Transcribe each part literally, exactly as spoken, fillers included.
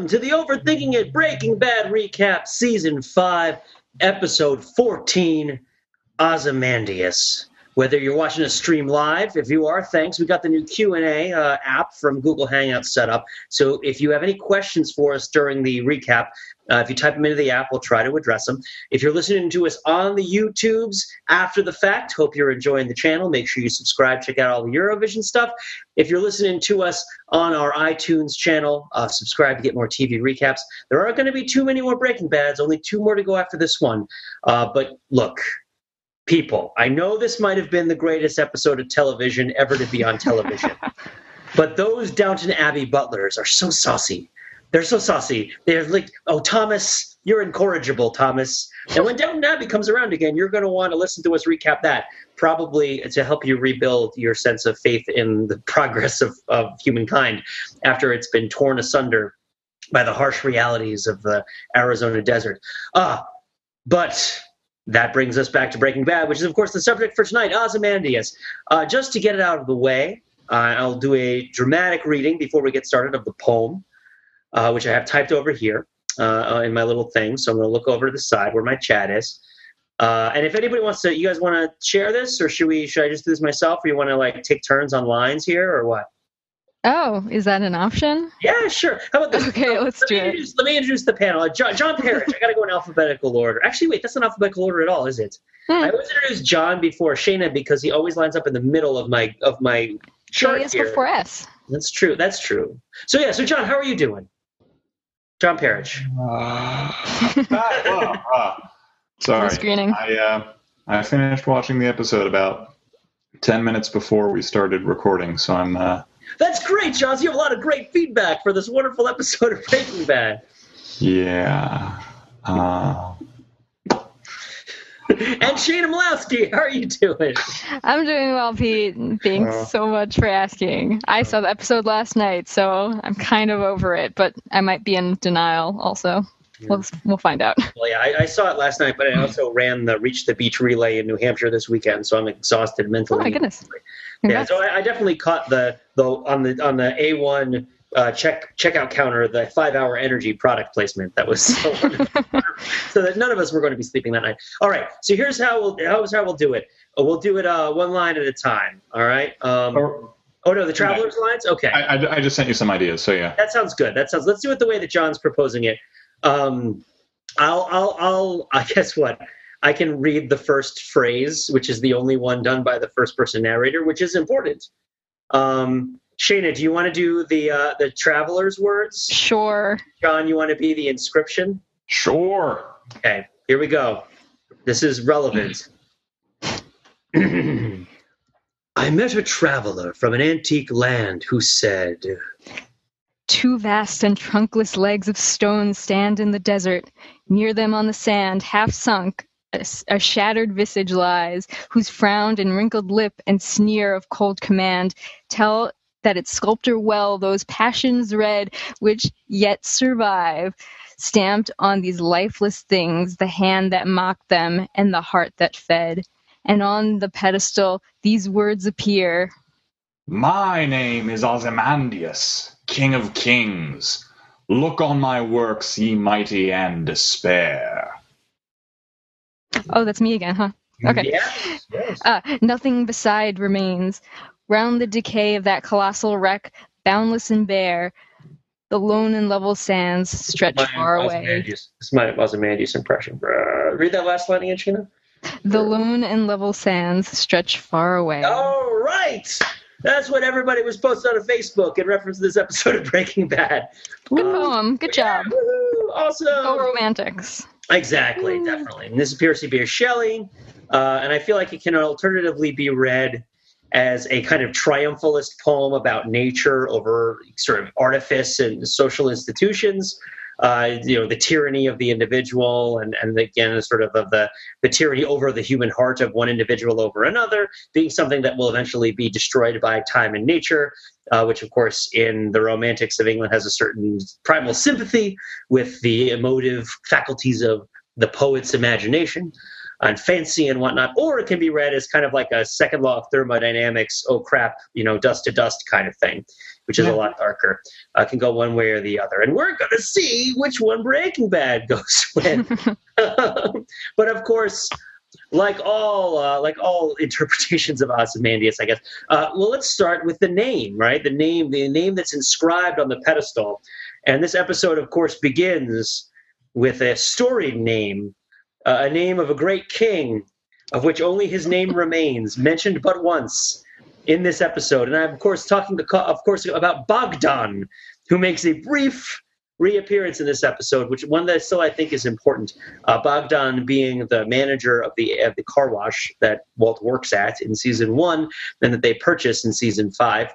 welcome to the Overthinking It Breaking Bad Recap Season five, Episode fourteen, Ozymandias. Whether you're watching a stream live, if you are, thanks. We got the new Q and A uh, app from Google Hangouts set up. So if you have any questions for us during the recap, uh, if you type them into the app, we'll try to address them. If you're listening to us on the YouTubes after the fact, hope you're enjoying the channel. Make sure you subscribe, check out all the Eurovision stuff. If you're listening to us on our iTunes channel, uh, subscribe to get more T V recaps. There aren't going to be too many more Breaking Bads, only two more to go after this one. Uh, but look, people, I know this might have been the greatest episode of television ever to be on television, but those Downton Abbey butlers are so saucy. They're so saucy. They're like, oh, Thomas, you're incorrigible, Thomas. And when Downton Abbey comes around again, you're going to want to listen to us recap that, probably to help you rebuild your sense of faith in the progress of, of humankind after it's been torn asunder by the harsh realities of the Arizona desert. Ah, but that brings us back to Breaking Bad, which is, of course, the subject for tonight, Ozymandias. Uh, just to get it out of the way, uh, I'll do a dramatic reading before we get started of the poem, uh, which I have typed over here uh, in my little thing. So I'm going to look over to the side where my chat is. Uh, and if anybody wants to, you guys want to share this, or should we? Should I just do this myself, or you want to like take turns on lines here, or what? Oh, is that an option? Yeah, sure. How about this? Okay, let's let do me it. Let me introduce the panel. Uh, John, John Parrish. I got to go in alphabetical order. Actually, wait, that's not alphabetical order at all, is it? Hmm. I always introduce John before Shayna because he always lines up in the middle of my of my chart J is here. before S. That's true. That's true. So yeah. So John, how are you doing? John Parrish. Uh, oh, oh. Sorry. Screening. I uh, I finished watching the episode about ten minutes before we started recording, so I'm. Uh, That's great, John. So you have a lot of great feedback for this wonderful episode of Breaking Bad. yeah. Uh, And Shayna Malowski, how are you doing? I'm doing well, Pete. Thanks Uh. so much for asking. I saw the episode last night, so I'm kind of over it, but I might be in denial also. We'll, we'll find out. Well, yeah, I, I saw it last night, but I also ran the Reach the Beach relay in New Hampshire this weekend, so I'm exhausted mentally. Oh my goodness. Yeah, Congrats. so I, I definitely caught the, the on the on the A one uh, check checkout counter the five hour energy product placement. That was so wonderful. So that none of us were going to be sleeping that night. All right, so here's how we'll here's how we'll do it. Uh, We'll do it uh, one line at a time. All right. Um, or, oh no, the travelers lines. Okay, I, I, I just sent you some ideas, so yeah. that sounds good. That sounds. Let's do it the way that John's proposing it. Um, I'll I'll I'll I guess what. I can read the first phrase, which is the only one done by the first person narrator, which is important. Um, Shayna, do you want to do the uh, the traveler's words? Sure. John, you want to be the inscription? Sure. Okay, here we go. This is relevant. I met a traveler from an antique land who said, Two vast and trunkless legs of stone stand in the desert. Near them on the sand, half sunk, a, a shattered visage lies, whose frowned and wrinkled lip and sneer of cold command tell that its sculptor well those passions red which yet survive, stamped on these lifeless things, the hand that mocked them and the heart that fed. And on the pedestal these words appear. My name is Ozymandias, King of Kings. Look on my works, ye mighty, and despair. Oh, that's me again, huh? Okay. yes, yes. Uh, nothing beside remains. Round the decay of that colossal wreck, boundless and bare, the lone and level sands stretch My far away. Ozymandias- This is my Ozymandias impression. Uh, read that last line again, Shayna. The lone and level sands stretch far away. All right. That's what everybody was posting on Facebook in reference to this episode of Breaking Bad. Good poem. Good job. Woo-hoo, awesome. Go romantics. Exactly, definitely. And this appears to be a Shelley, uh, and I feel like it can alternatively be read as a kind of triumphalist poem about nature over sort of artifice and social institutions. Uh, you know, the tyranny of the individual, and, and again, sort of of the, the tyranny over the human heart of one individual over another, being something that will eventually be destroyed by time and nature, uh, which, of course, in the Romantics of England has a certain primal sympathy with the emotive faculties of the poet's imagination. and fancy and whatnot, or it can be read as kind of like a second law of thermodynamics, oh crap, you know, dust to dust kind of thing, which is yeah. a lot darker. Uh, can go one way or the other. And we're going to see which one Breaking Bad goes with. But of course, like all uh, like all interpretations of Ozymandias, I guess. Uh, well, let's start with the name, right? The name, the name that's inscribed on the pedestal. And this episode, of course, begins with a storied name, uh, a name of a great king, of which only his name remains, mentioned but once in this episode. And I'm, of course, talking, to, of course, about Bogdan, who makes a brief reappearance in this episode, which one that still I think is important. Uh, Bogdan being the manager of the of the car wash that Walt works at in season one, and that they purchase in season five.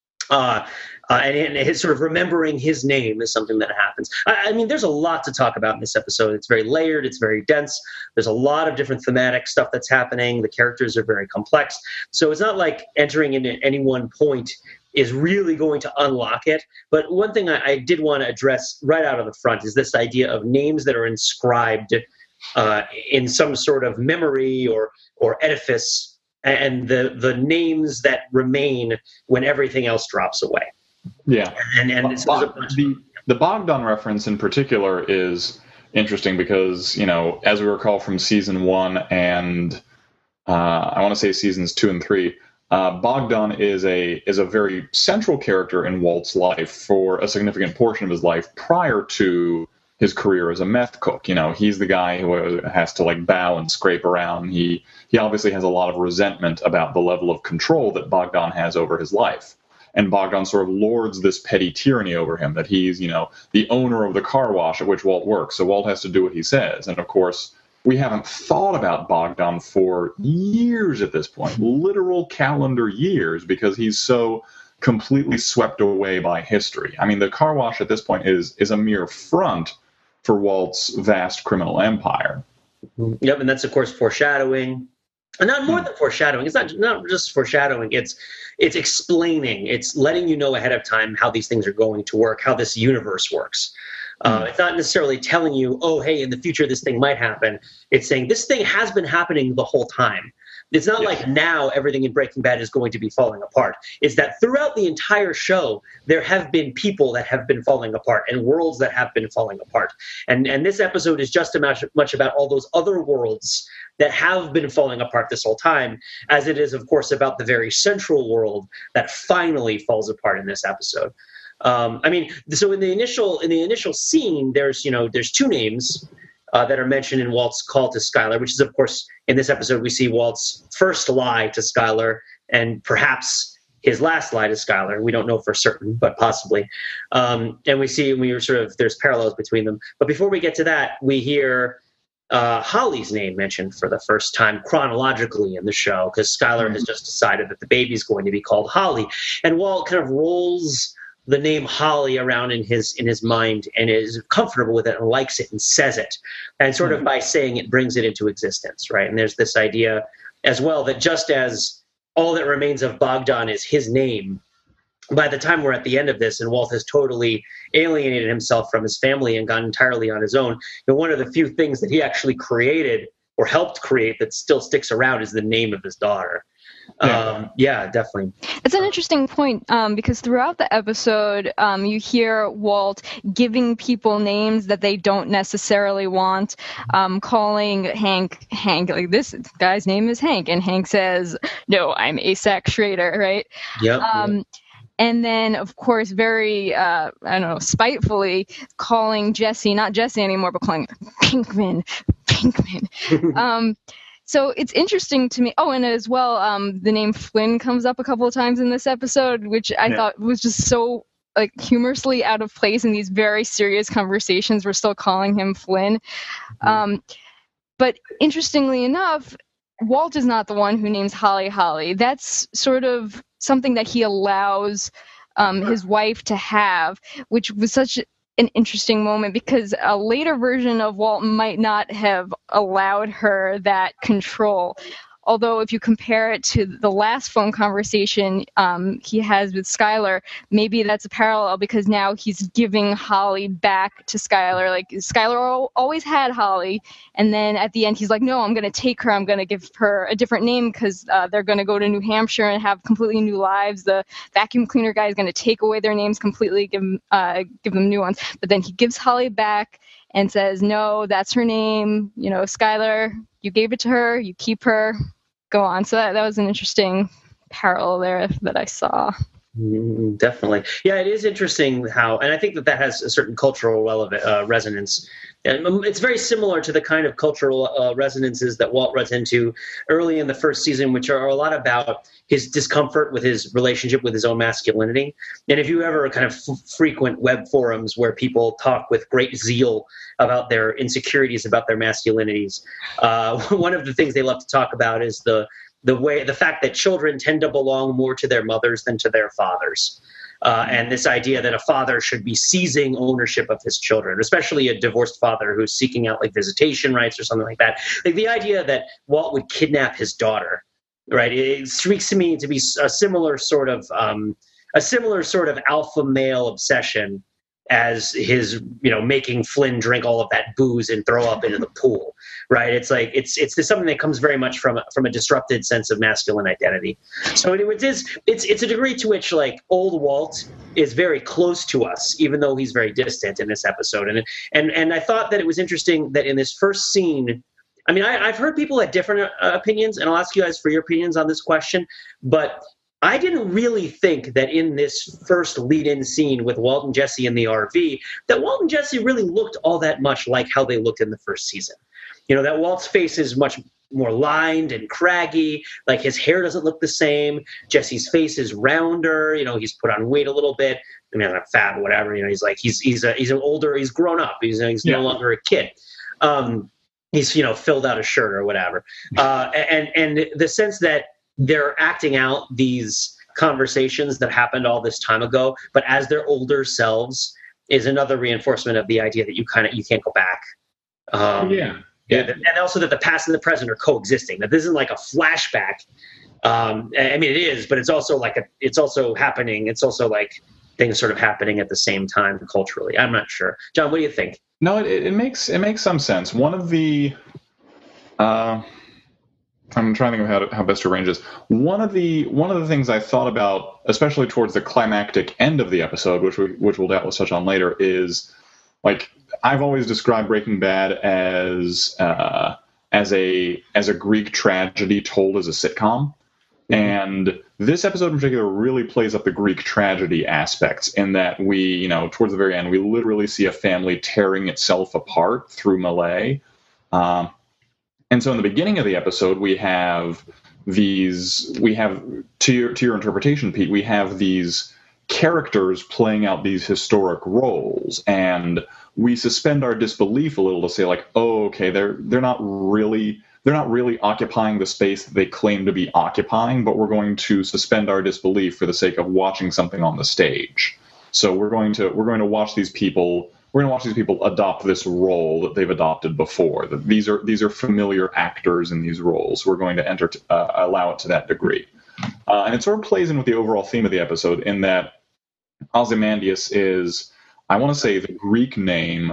Uh, uh, and, and his sort of remembering his name is something that happens. I, I mean, there's a lot to talk about in this episode. It's very layered. It's very dense. There's a lot of different thematic stuff that's happening. The characters are very complex. So it's not like entering into any one point is really going to unlock it. But one thing I, I did want to address right out of the front is this idea of names that are inscribed uh, in some sort of memory or or edifice, and the the names that remain when everything else drops away. Yeah. And, and it's, Bo- the, the Bogdan reference in particular is interesting because, you know, as we recall from season one and uh, I want to say seasons two and three, Uh, Bogdan is a is a very central character in Walt's life for a significant portion of his life prior to his career as a meth cook. You know, he's the guy who has to like bow and scrape around. He he obviously has a lot of resentment about the level of control that Bogdan has over his life. And Bogdan sort of lords this petty tyranny over him, that he's, you know, the owner of the car wash at which Walt works. So Walt has to do what he says. And of course, we haven't thought about Bogdan for years at this point, literal calendar years, because he's so completely swept away by history. I mean, the car wash at this point is is a mere front for Walt's vast criminal empire. Yep, and that's, of course, foreshadowing. And not more than foreshadowing. It's not not just foreshadowing. It's it's explaining. It's letting you know ahead of time how these things are going to work, how this universe works. Uh, it's not necessarily telling you, oh, hey, in the future this thing might happen. It's saying this thing has been happening the whole time. It's not like now everything in Breaking Bad is going to be falling apart. It's that throughout the entire show, there have been people that have been falling apart and worlds that have been falling apart. And and this episode is just as much, much about all those other worlds that have been falling apart this whole time, as it is, of course, about the very central world that finally falls apart in this episode. Um, I mean, so in the initial in the initial scene, there's you know there's two names uh, that are mentioned in Walt's call to Skyler, which is, of course, in this episode we see Walt's first lie to Skyler and perhaps his last lie to Skyler. We don't know for certain, but possibly. Um, and we see we were sort of there's parallels between them. But before we get to that, we hear uh, Holly's name mentioned for the first time chronologically in the show, because Skyler mm-hmm. has just decided that the baby's going to be called Holly, and Walt kind of rolls the name Holly around in his in his mind and is comfortable with it and likes it and says it. And sort of by saying it brings it into existence, right? And there's this idea as well that just as all that remains of Bogdan is his name, by the time we're at the end of this and Walt has totally alienated himself from his family and gone entirely on his own, you know, one of the few things that he actually created or helped create that still sticks around is the name of his daughter. Yeah. Um, yeah, definitely. It's an interesting point um, because throughout the episode, um, you hear Walt giving people names that they don't necessarily want, um, calling Hank Hank. Like, this guy's name is Hank, and Hank says, "No, I'm Asac Schrader," right? Yep. Um, yep. And then, of course, very, uh, I don't know, spitefully calling Jesse, not Jesse anymore, but calling Pinkman, Pinkman. um, So it's interesting to me. Oh, and as well, um, the name Flynn comes up a couple of times in this episode, which I yeah. thought was just so like humorously out of place in these very serious conversations. We're still calling him Flynn. Mm-hmm. Um, but interestingly enough, Walt is not the one who names Holly Holly. That's sort of something that he allows um, his wife to have, which was such an interesting moment because a later version of Walt might not have allowed her that control. Although if you compare it to the last phone conversation um, he has with Skylar, maybe that's a parallel because now he's giving Holly back to Skylar. Like Skylar always had Holly, and then at the end he's like, no, I'm going to take her. I'm going to give her a different name because uh, they're going to go to New Hampshire and have completely new lives. The vacuum cleaner guy is going to take away their names completely, give them, uh, give them new ones. But then he gives Holly back and says, no, that's her name. You know, Skylar, you gave it to her, you keep her, go on. So that, that was an interesting parallel there that I saw. Mm, definitely. Yeah, it is interesting how, and I think that that has a certain cultural relevant, uh, resonance. And it's very similar to the kind of cultural uh, resonances that Walt runs into early in the first season, which are a lot about his discomfort with his relationship with his own masculinity. And if you ever kind of f- frequent web forums where people talk with great zeal about their insecurities, about their masculinities, uh, one of the things they love to talk about is the the way, the fact that children tend to belong more to their mothers than to their fathers. Uh, and this idea that a father should be seizing ownership of his children, especially a divorced father who's seeking out like visitation rights or something like that. Like the idea that Walt would kidnap his daughter, right? It speaks to me to be a similar sort of, um, a similar sort of alpha male obsession as his, you know, making Flynn drink all of that booze and throw up into the pool, right? It's like, it's it's something that comes very much from, from a disrupted sense of masculine identity. So it, it is, it's it's a degree to which, like, old Walt is very close to us, even though he's very distant in this episode. And and and I thought that it was interesting that in this first scene, I mean, I, I've heard people had different uh, opinions, and I'll ask you guys for your opinions on this question, but I didn't really think that in this first lead-in scene with Walt and Jesse in the R V, that Walt and Jesse really looked all that much like how they looked in the first season. You know, that Walt's face is much more lined and craggy, like his hair doesn't look the same. Jesse's face is rounder, you know, he's put on weight a little bit. I mean, not fat, or whatever, you know, he's like, he's he's a, he's an older, he's grown up, he's, he's yeah. no longer a kid. Um, he's, you know, filled out a shirt or whatever. Uh, and, and the sense that they're acting out these conversations that happened all this time ago, but as their older selves is another reinforcement of the idea that you kind of, you can't go back. Um, yeah. yeah. And also that the past and the present are coexisting, that this isn't like a flashback. Um, I mean, it is, but it's also like, a, it's also happening. It's also like things sort of happening at the same time culturally. I'm not sure. John, what do you think? No, it, it makes, it makes some sense. One of the, uh, I'm trying to think of how, to, how best to arrange this. One of the one of the things I thought about, especially towards the climactic end of the episode, which we, which we'll doubtless touch on later, is like I've always described Breaking Bad as uh, as a as a Greek tragedy told as a sitcom, mm-hmm. and this episode in particular really plays up the Greek tragedy aspects in that we, you know, towards the very end, we literally see a family tearing itself apart through melee. Um, And so in the beginning of the episode, we have these, we have, to your, to your interpretation, Pete, we have these characters playing out these historic roles, and we suspend our disbelief a little to say, like, oh, okay, they're they're not really they're not really occupying the space that they claim to be occupying, but we're going to suspend our disbelief for the sake of watching something on the stage. So we're going to we're going to watch these people. We're going to watch these people adopt this role that they've adopted before. That these are these are familiar actors in these roles. We're going to enter t- uh, allow it to that degree, uh, and it sort of plays in with the overall theme of the episode in that Ozymandias is, I want to say, the Greek name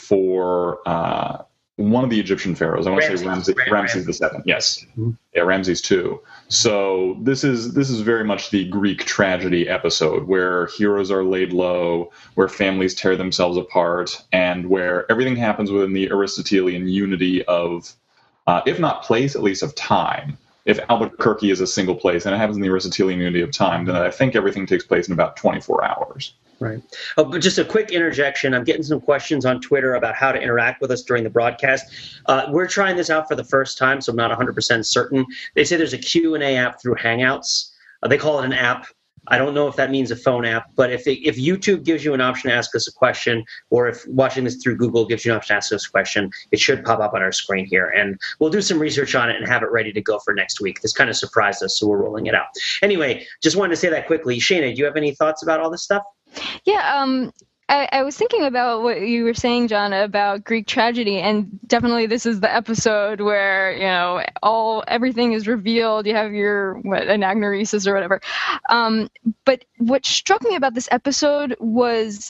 for uh, one of the Egyptian pharaohs. I want to say Ramses, Ramses the Seventh. Yes, mm-hmm. yeah, Ramses two. So this is this is very much the Greek tragedy episode where heroes are laid low, where families tear themselves apart, and where everything happens within the Aristotelian unity of, uh, if not place, at least of time. If Albuquerque is a single place and it happens in the Aristotelian unity of time, then I think everything takes place in about twenty-four hours. Right. Oh, but just a quick interjection. I'm getting some questions on Twitter about how to interact with us during the broadcast. Uh, we're trying this out for the first time, so I'm not one hundred percent certain. They say there's a Q and A app through Hangouts. Uh, they call it an app. I don't know if that means a phone app, but if it, if YouTube gives you an option to ask us a question, or if watching this through Google gives you an option to ask us a question, it should pop up on our screen here. And we'll do some research on it and have it ready to go for next week. This kind of surprised us, so we're rolling it out. Anyway, just wanted to say that quickly. Shayna, do you have any thoughts about all this stuff? Yeah, um, I, I was thinking about what you were saying, John, about Greek tragedy, and definitely this is the episode where, you know, all everything is revealed. You have your what, anagnoresis or whatever. Um, but what struck me about this episode was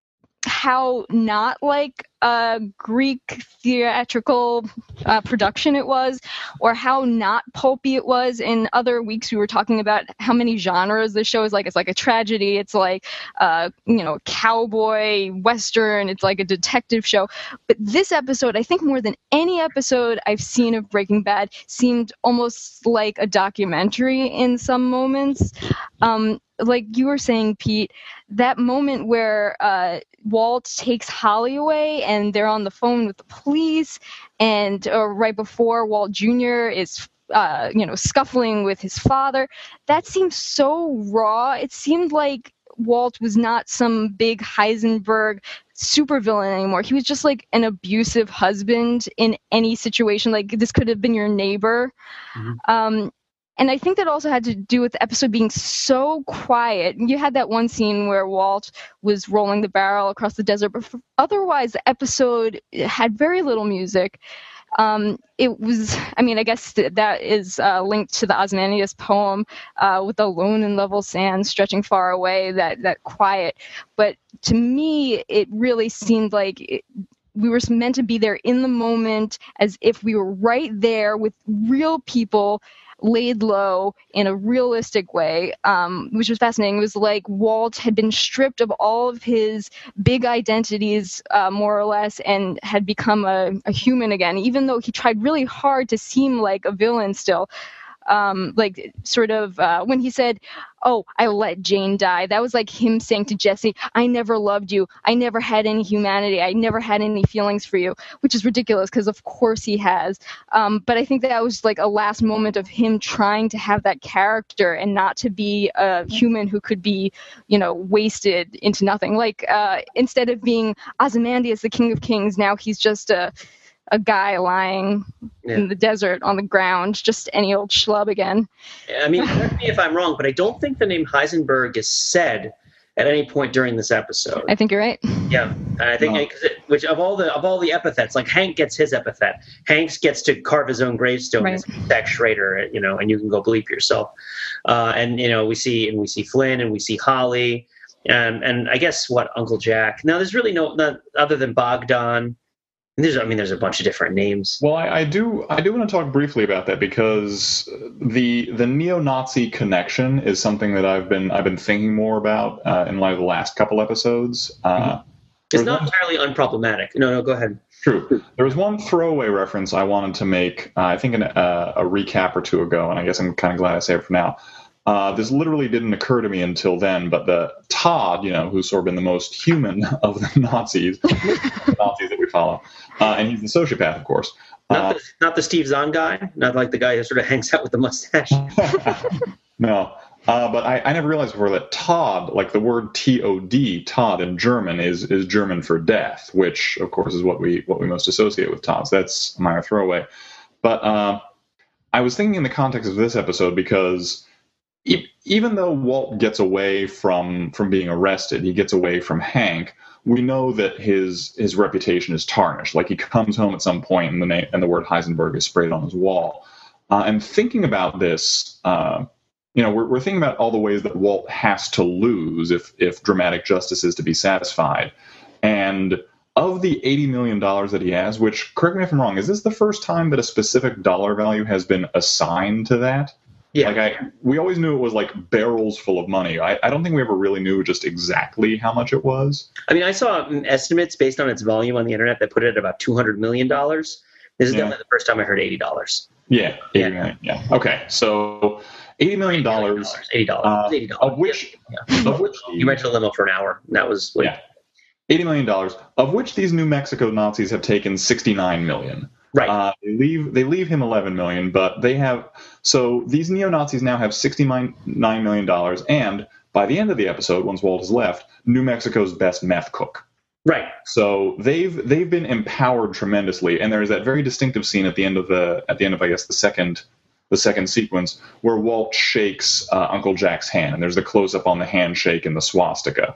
how not like a Greek theatrical uh, production it was, or how not pulpy it was. In other weeks, we were talking about how many genres the show is like. It's like a tragedy. It's like, uh, you know, cowboy western. It's like a detective show. But this episode, I think more than any episode I've seen of Breaking Bad, seemed almost like a documentary in some moments. Um, like you were saying, Pete, that moment where uh, Walt takes Holly away and they're on the phone with the police, and uh, right before Walt Junior is, uh, you know, scuffling with his father, that seemed so raw. It seemed like Walt was not some big Heisenberg supervillain anymore. He was just like an abusive husband in any situation. Like, this could have been your neighbor. Mm-hmm. Um, And I think that also had to do with the episode being so quiet. You had that one scene where Walt was rolling the barrel across the desert, but for, otherwise the episode had very little music. Um, it was, I mean, I guess th- that is uh, linked to the Ozymandias poem uh, with the lone and level sand stretching far away, that, that quiet. But to me, it really seemed like it, we were meant to be there in the moment, as if we were right there with real people laid low in a realistic way, um, which was fascinating. It was like Walt had been stripped of all of his big identities, uh, more or less, and had become a, a human again, even though he tried really hard to seem like a villain still. Um, like sort of uh, when he said, "Oh, I let Jane die," that was like him saying to Jesse, "I never loved you. I never had any humanity. I never had any feelings for you," which is ridiculous because of course he has. Um, but I think that was like a last moment of him trying to have that character and not to be a human who could be, you know, wasted into nothing. Like uh, instead of being Ozymandias, the King of Kings, now he's just a a guy lying yeah. in the desert on the ground, just any old schlub again. I mean, correct me if I'm wrong, but I don't think the name Heisenberg is said at any point during this episode. I think you're right. Yeah, and I think, no. it, which of all the of all the epithets, like Hank gets his epithet. Hanks gets to carve his own gravestone right. as Zack Schrader, you know, and you can go bleep yourself. Uh, and you know, we see and we see Flynn and we see Holly, and and I guess what Uncle Jack. Now, there's really no not, other than Bogdan. There's, I mean, there's a bunch of different names. Well, I, I do, I do want to talk briefly about that, because the the neo-Nazi connection is something that I've been I've been thinking more about uh, in light of the last couple episodes. Uh, mm-hmm. It's not one, entirely unproblematic. No, no, go ahead. True. There was one throwaway reference I wanted to make. Uh, I think in a, a recap or two ago, and I guess I'm kind of glad I saved it for now. Uh, this literally didn't occur to me until then, but the Todd, you know, who's sort of been the most human of the Nazis, the Nazis that we follow, uh, and he's the sociopath, of course. Not, uh, the, not the Steve Zahn guy, not like the guy who sort of hangs out with the mustache. No, uh, but I, I never realized before that Todd, like the word T O D, Todd in German, is is German for death, which of course is what we what we most associate with Todd. So that's a minor throwaway. But uh, I was thinking in the context of this episode, because even though Walt gets away from from being arrested, he gets away from Hank, we know that his his reputation is tarnished. Like, he comes home at some point and the name, and the word Heisenberg is sprayed on his wall. Uh, and thinking about this, uh, you know, we're, we're thinking about all the ways that Walt has to lose if if dramatic justice is to be satisfied. And of the eighty million dollars that he has, which, correct me if I'm wrong, is this the first time that a specific dollar value has been assigned to that? Yeah. Like I, we always knew it was like barrels full of money. I, I don't think we ever really knew just exactly how much it was. I mean, I saw estimates based on its volume on the internet that put it at about two hundred million dollars. This is yeah. definitely the first time I heard eighty dollars. Yeah, eighty yeah. million. Yeah. Okay, so eighty million dollars. eighty dollars. Uh, eighty dollars. Of which, yeah. of which you rented a limo for an hour. And that was like, yeah, eighty million dollars. Of which these New Mexico Nazis have taken sixty-nine million. Right. Uh, they leave they leave him eleven million, but they have so these neo-Nazis now have sixty-nine million dollars, and by the end of the episode, once Walt has left, New Mexico's best meth cook. Right. So they've they've been empowered tremendously, and there's that very distinctive scene at the end of the at the end of I guess the second the second sequence where Walt shakes uh, Uncle Jack's hand, and there's the close up on the handshake and the swastika.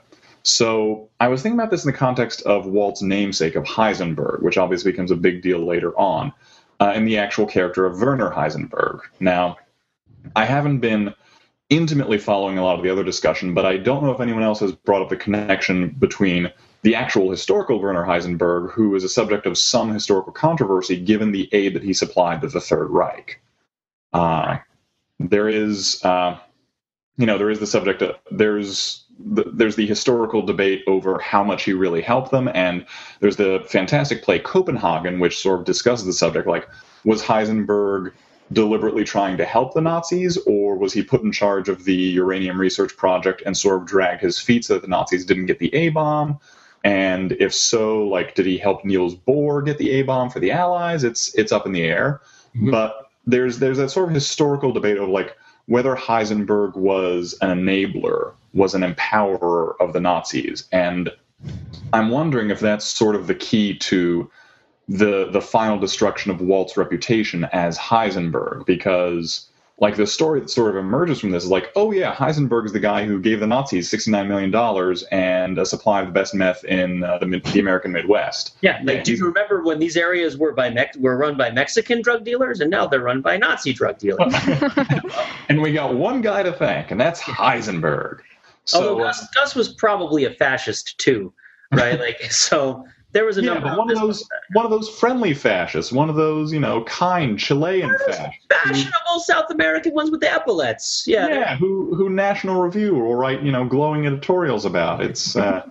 So I was thinking about this in the context of Walt's namesake of Heisenberg, which obviously becomes a big deal later on, uh, in the actual character of Werner Heisenberg. Now, I haven't been intimately following a lot of the other discussion, but I don't know if anyone else has brought up the connection between the actual historical Werner Heisenberg, who is a subject of some historical controversy given the aid that he supplied to the Third Reich. Uh, there is, uh, you know, there is the subject of, there's the, there's the historical debate over how much he really helped them, and there's the fantastic play Copenhagen, which sort of discusses the subject, like, was Heisenberg deliberately trying to help the Nazis, or was he put in charge of the uranium research project and sort of dragged his feet so that the Nazis didn't get the A-bomb? And if so, like, did he help Niels Bohr get the A-bomb for the Allies? It's it's up in the air. Mm-hmm. But there's there's that sort of historical debate of, like, whether Heisenberg was an enabler, was an empowerer of the Nazis. And I'm wondering if that's sort of the key to the the final destruction of Walt's reputation as Heisenberg, because, like, the story that sort of emerges from this is like, oh yeah, Heisenberg is the guy who gave the Nazis sixty-nine million dollars and a supply of the best meth in uh, the, the American Midwest. Yeah, like, and, do you remember when these areas were by Mex- were run by Mexican drug dealers, and now they're run by Nazi drug dealers? And we got one guy to thank, and that's Heisenberg. So, Although Gus, Gus was probably a fascist too, right? Like, so. There was a yeah, number but one of those, one of those friendly fascists, one of those, you know, kind Chilean fascists, fashionable who, South American ones with the epaulets. Yeah, yeah, who who National Review will write, you know, glowing editorials about. It's uh,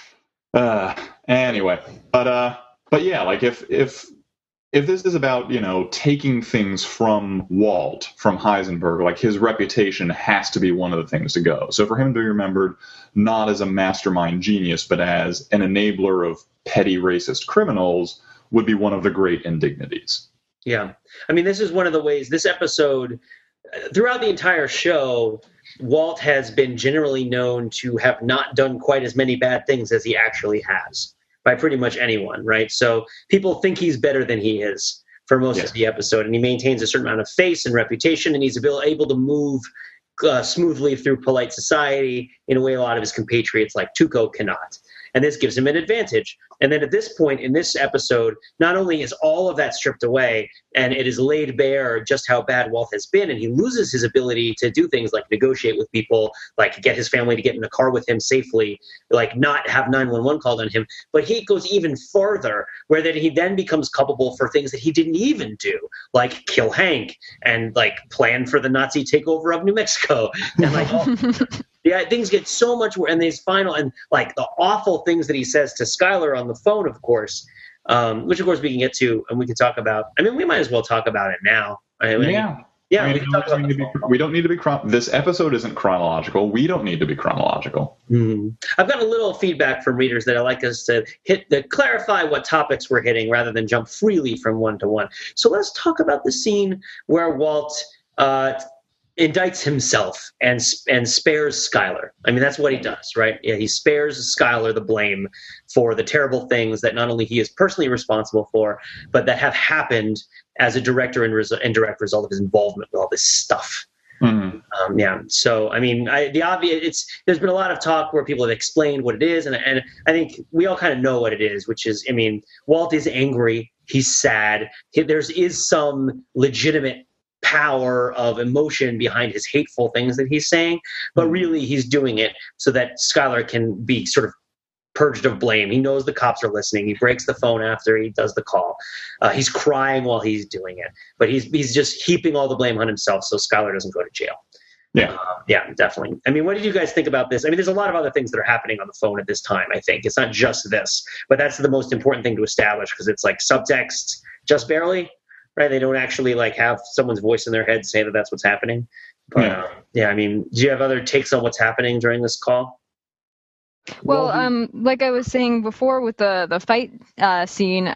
uh, anyway, but uh, but yeah, like if if if this is about, you know, taking things from Walt, from Heisenberg, like, his reputation has to be one of the things to go. So for him to be remembered not as a mastermind genius, but as an enabler of petty racist criminals would be one of the great indignities. Yeah. I mean, this is one of the ways, this episode, throughout the entire show, Walt has been generally known to have not done quite as many bad things as he actually has, by pretty much anyone, right? So people think he's better than he is for most yeah. of the episode, and he maintains a certain amount of face and reputation, and he's able, able to move uh, smoothly through polite society in a way a lot of his compatriots like Tuco cannot. And this gives him an advantage. And then at this point in this episode, not only is all of that stripped away and it is laid bare just how bad Walt has been, and he loses his ability to do things like negotiate with people, like get his family to get in a car with him safely, like not have nine one one called on him, but he goes even farther, where that he then becomes culpable for things that he didn't even do, like kill Hank and like plan for the Nazi takeover of New Mexico. And like all, yeah, things get so much worse. And these final, and like the awful things that he says to Skyler on the phone, of course, um, which of course we can get to and we can talk about. I mean, we might as well talk about it now. I mean, yeah. Yeah, I mean, we, we, don't be, we don't need to be chron- this episode isn't chronological. We don't need to be chronological. Mm-hmm. I've got a little feedback from readers that I like us to hit to clarify what topics we're hitting rather than jump freely from one to one. So let's talk about the scene where Walt uh, indicts himself and and spares Skyler. I mean, that's what he does, right? Yeah, he spares Skyler the blame for the terrible things that not only he is personally responsible for, but that have happened as a direct or indirect result of his involvement with all this stuff. Mm-hmm. Um, yeah. So, I mean, I, the obvious, it's, there's been a lot of talk where people have explained what it is. And, and I think we all kind of know what it is, which is, I mean, Walt is angry. He's sad. He, there's is some legitimate power of emotion behind his hateful things that he's saying, but really he's doing it so that Skyler can be sort of purged of blame. He knows the cops are listening. He breaks the phone after he does the call. Uh, he's crying while he's doing it, but he's he's just heaping all the blame on himself so Skyler doesn't go to jail. Yeah, uh, yeah, definitely. I mean, what did you guys think about this? I mean, there's a lot of other things that are happening on the phone at this time, I think. It's not just this, but that's the most important thing to establish because it's like subtext just barely, right? They don't actually like have someone's voice in their head say that that's what's happening. But yeah, uh, yeah I mean, do you have other takes on what's happening during this call? Well, um, like I was saying before with the the fight uh, scene, I,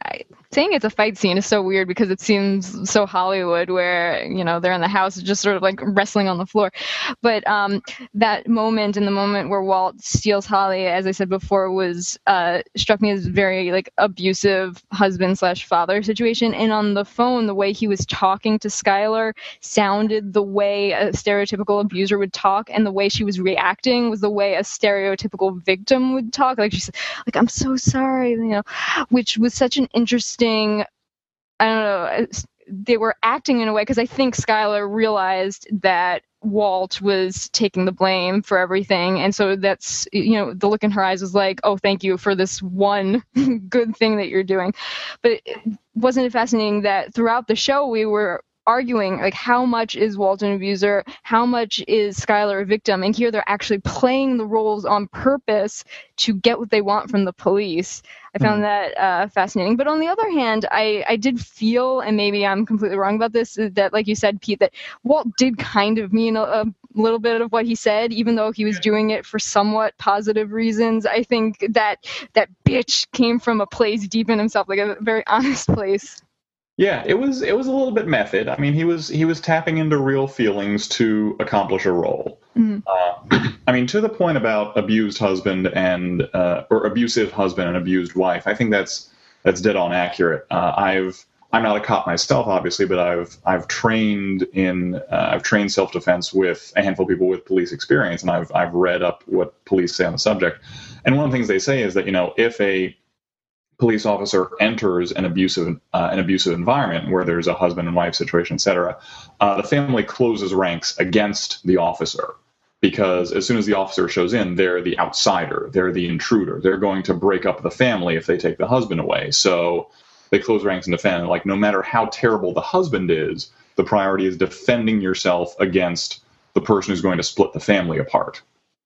saying it's a fight scene is so weird because it seems so Hollywood where, you know, they're in the house just sort of like wrestling on the floor. But um, that moment and the moment where Walt steals Holly, as I said before, was uh, struck me as very like abusive husband slash father situation. And on the phone, the way he was talking to Skylar sounded the way a stereotypical abuser would talk, and the way she was reacting was the way a stereotypical victim would talk. Like she's like, "I'm so sorry," you know, which was such an interesting I don't know, they were acting in a way, because I think Skylar realized that Walt was taking the blame for everything, and so that's, you know, the look in her eyes was like, oh, thank you for this one good thing that you're doing. But wasn't it fascinating that throughout the show we were arguing, like, how much is Walt an abuser, how much is Skylar a victim, and here they're actually playing the roles on purpose to get what they want from the police. I found mm. that uh, fascinating. But on the other hand, I, I did feel, and maybe I'm completely wrong about this, that, like you said, Pete, that Walt did kind of mean a, a little bit of what he said, even though he was doing it for somewhat positive reasons. I think that that bitch came from a place deep in himself, like a very honest place. Yeah, it was it was a little bit method. I mean, he was he was tapping into real feelings to accomplish a role. Mm. Uh, I mean, to the point about abused husband and uh, or abusive husband and abused wife, I think that's that's dead on accurate. Uh, I've I'm not a cop myself, obviously, but I've I've trained in uh, I've trained self defense with a handful of people with police experience, and I've I've read up what police say on the subject. And one of the things they say is that, you know, if a police officer enters an abusive uh, an abusive environment where there's a husband and wife situation, et cetera, uh, the family closes ranks against the officer, because as soon as the officer shows in, they're the outsider, they're the intruder. They're going to break up the family if they take the husband away. So they close ranks and defend. Like, no matter how terrible the husband is, the priority is defending yourself against the person who's going to split the family apart.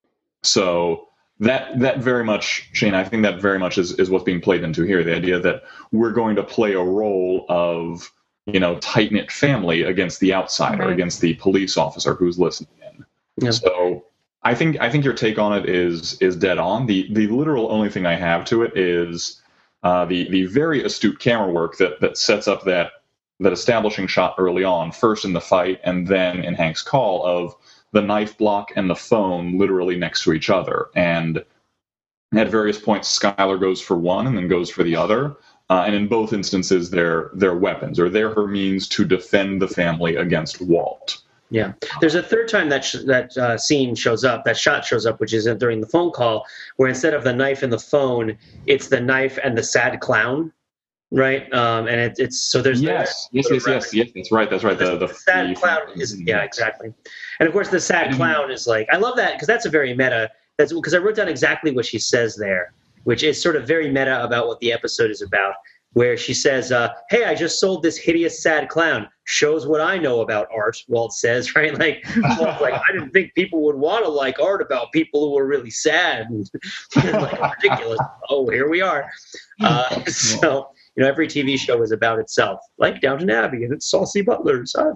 So That that very much, Shane, I think that very much is, is what's being played into here. The idea that we're going to play a role of, you know, tight-knit family against the outsider, right, against the police officer who's listening in. Yeah. So I think I think your take on it is is dead on. The the literal only thing I have to it is uh, the the very astute camera work that that sets up that that establishing shot early on, first in the fight and then in Hank's call, of the knife block and the phone literally next to each other. And at various points, Skylar goes for one and then goes for the other. Uh, and in both instances, they're, they're weapons, or they're her means to defend the family against Walt. Yeah. There's a third time that sh- that uh, scene shows up, that shot shows up, which is during the phone call, where instead of the knife and the phone, it's the knife and the sad clown. Right, um, and it, it's so there's yes, yes, yes, yes, yes. That's right. That's right. The, the, the sad the, clown is yeah, exactly. And of course, the sad clown is like, I love that because that's a very meta. That's because I wrote down exactly what she says there, which is sort of very meta about what the episode is about. Where she says, uh, "Hey, I just sold this hideous sad clown. Shows what I know about art." Walt says, right? Like, Walt's like, I didn't think people would want to like art about people who were really sad and, and like ridiculous. Oh, here we are. Uh, so. You know, every T V show is about itself, like Downton Abbey and its saucy butlers. Uh,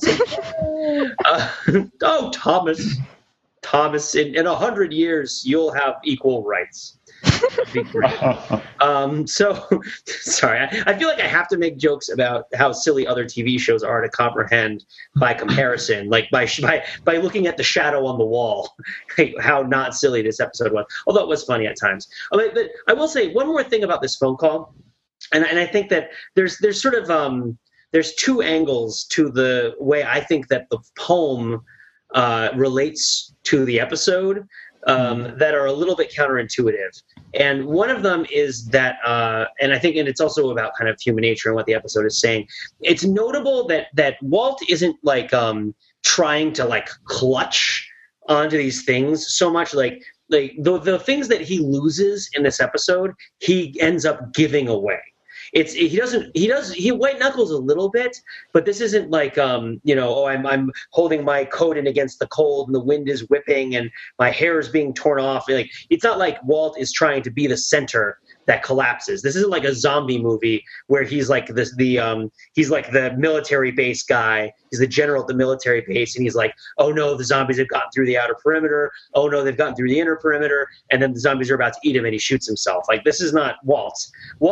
oh, Thomas, Thomas, in, in a hundred years, you'll have equal rights. That'd be great. Um, so, sorry, I, I feel like I have to make jokes about how silly other T V shows are to comprehend by comparison, like by by by looking at the shadow on the wall, how not silly this episode was. Although it was funny at times. Oh, but I will say one more thing about this phone call. And, and I think that there's there's sort of um, there's two angles to the way I think that the poem uh, relates to the episode um, mm. that are a little bit counterintuitive. And one of them is that, uh, and I think, and it's also about kind of human nature and what the episode is saying. It's notable that that Walt isn't like um, trying to like clutch onto these things so much, like. Like the the things that he loses in this episode, he ends up giving away. It's he doesn't he does he white knuckles a little bit, but this isn't like um you know oh I'm I'm holding my coat in against the cold and the wind is whipping and my hair is being torn off. Like it's not like Walt is trying to be the center that collapses. This isn't like a zombie movie where he's like this the um he's like the military base guy. He's the general at the military base, and he's like, oh no, the zombies have gotten through the outer perimeter. Oh no, they've gotten through the inner perimeter, and then the zombies are about to eat him, and he shoots himself. Like this is not Walt. Walt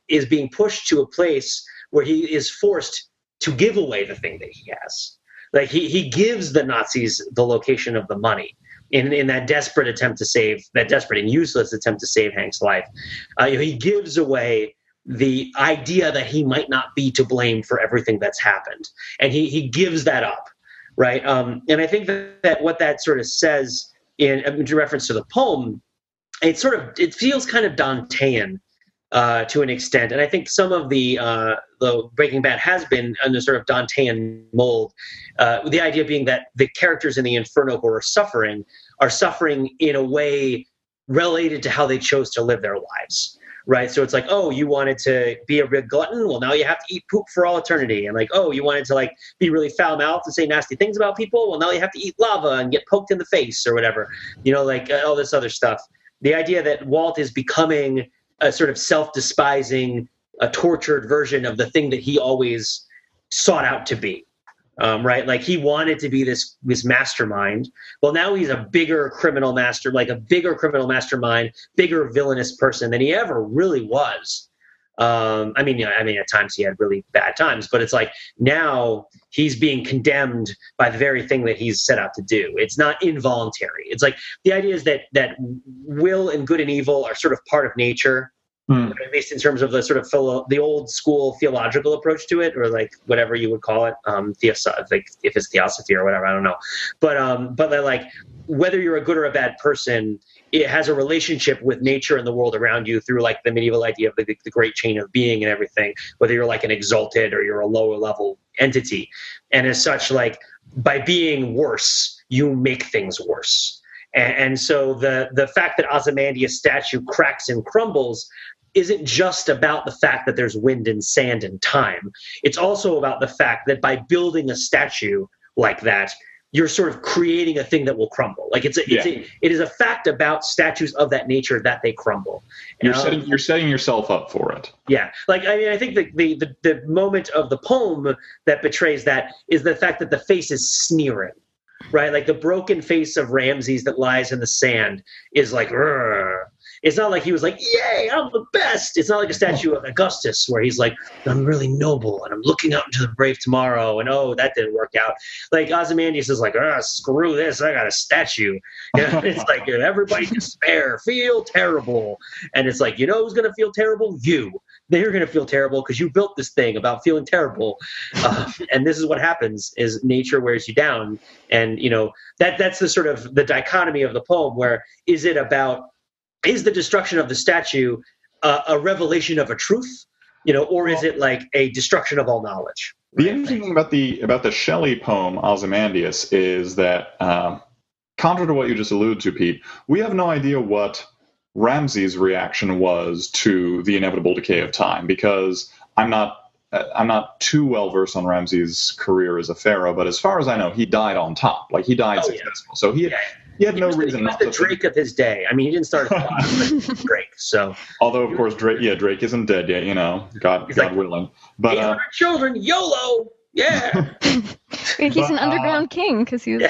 is being pushed to a place where he is forced to give away the thing that he has. Like he, he gives the Nazis the location of the money in, in that desperate attempt to save, that desperate and useless attempt to save Hank's life. Uh, he gives away the idea that he might not be to blame for everything that's happened. And he, he gives that up, right? Um, and I think that, that what that sort of says in, in reference to the poem, it sort of, it feels kind of Dantean uh, to an extent. And I think some of the, uh, the Breaking Bad has been under sort of Dantean mold. Uh, the idea being that the characters in the Inferno who are suffering are suffering in a way related to how they chose to live their lives. Right. So it's like, oh, you wanted to be a real glutton. Well, now you have to eat poop for all eternity. And like, oh, you wanted to like be really foul mouthed and say nasty things about people. Well, now you have to eat lava and get poked in the face or whatever, you know, like uh, all this other stuff. The idea that Walt is becoming a sort of self-despising, a tortured version of the thing that he always sought out to be. Um, right. Like he wanted to be this, this mastermind. Well, now he's a bigger criminal master, like a bigger criminal mastermind, bigger villainous person than he ever really was. Um, I mean, you know, I mean, at times he had really bad times, but it's like now he's being condemned by the very thing that he's set out to do. It's not involuntary. It's like the idea is that, that will and good and evil are sort of part of nature. Hmm. At least in terms of the sort of philo- the old school theological approach to it, or like whatever you would call it, um, theos- like if it's theosophy or whatever, I don't know. But um, but like whether you're a good or a bad person, it has a relationship with nature and the world around you through like the medieval idea of the, the great chain of being and everything. Whether you're like an exalted or you're a lower level entity, and as such, like by being worse, you make things worse. And, and so the the fact that Ozymandias' statue cracks and crumbles isn't just about the fact that there's wind and sand and time. It's also about the fact that by building a statue like that, you're sort of creating a thing that will crumble. Like it's a, it's yeah. a, it is a fact about statues of that nature that they crumble. You're um, setting you're setting yourself up for it. Yeah, like I mean, I think the, the the the moment of the poem that betrays that is the fact that the face is sneering, right? Like the broken face of Ramses that lies in the sand is like. Rrr. It's not like he was like, yay, I'm the best. It's not like a statue of Augustus where he's like, I'm really noble and I'm looking out into the brave tomorrow. And, oh, that didn't work out. Like Ozymandias is like, oh, screw this. I got a statue. You know, it's like everybody despair, feel terrible. And it's like, you know who's going to feel terrible? You. They're going to feel terrible because you built this thing about feeling terrible. Uh, and this is what happens is nature wears you down. And, you know, that that's the sort of the dichotomy of the poem where is it about is the destruction of the statue uh, a revelation of a truth, you know, or is it like a destruction of all knowledge? The interesting thing about the about the Shelley poem Ozymandias is that, uh, contrary to what you just alluded to, Pete, we have no idea what Ramses' reaction was to the inevitable decay of time, because I'm not I'm not too well versed on Ramses' career as a pharaoh, but as far as I know, he died on top. Like he died oh, successful, yeah. so he. Yeah. He had he no was reason the, he was not the to Drake of his day. I mean, he didn't start as a Drake, so. Although, of course, Drake, yeah, Drake isn't dead yet, you know, God, God like, willing. But eight hundred uh, children, YOLO, yeah. He's but, an underground uh, king because he was.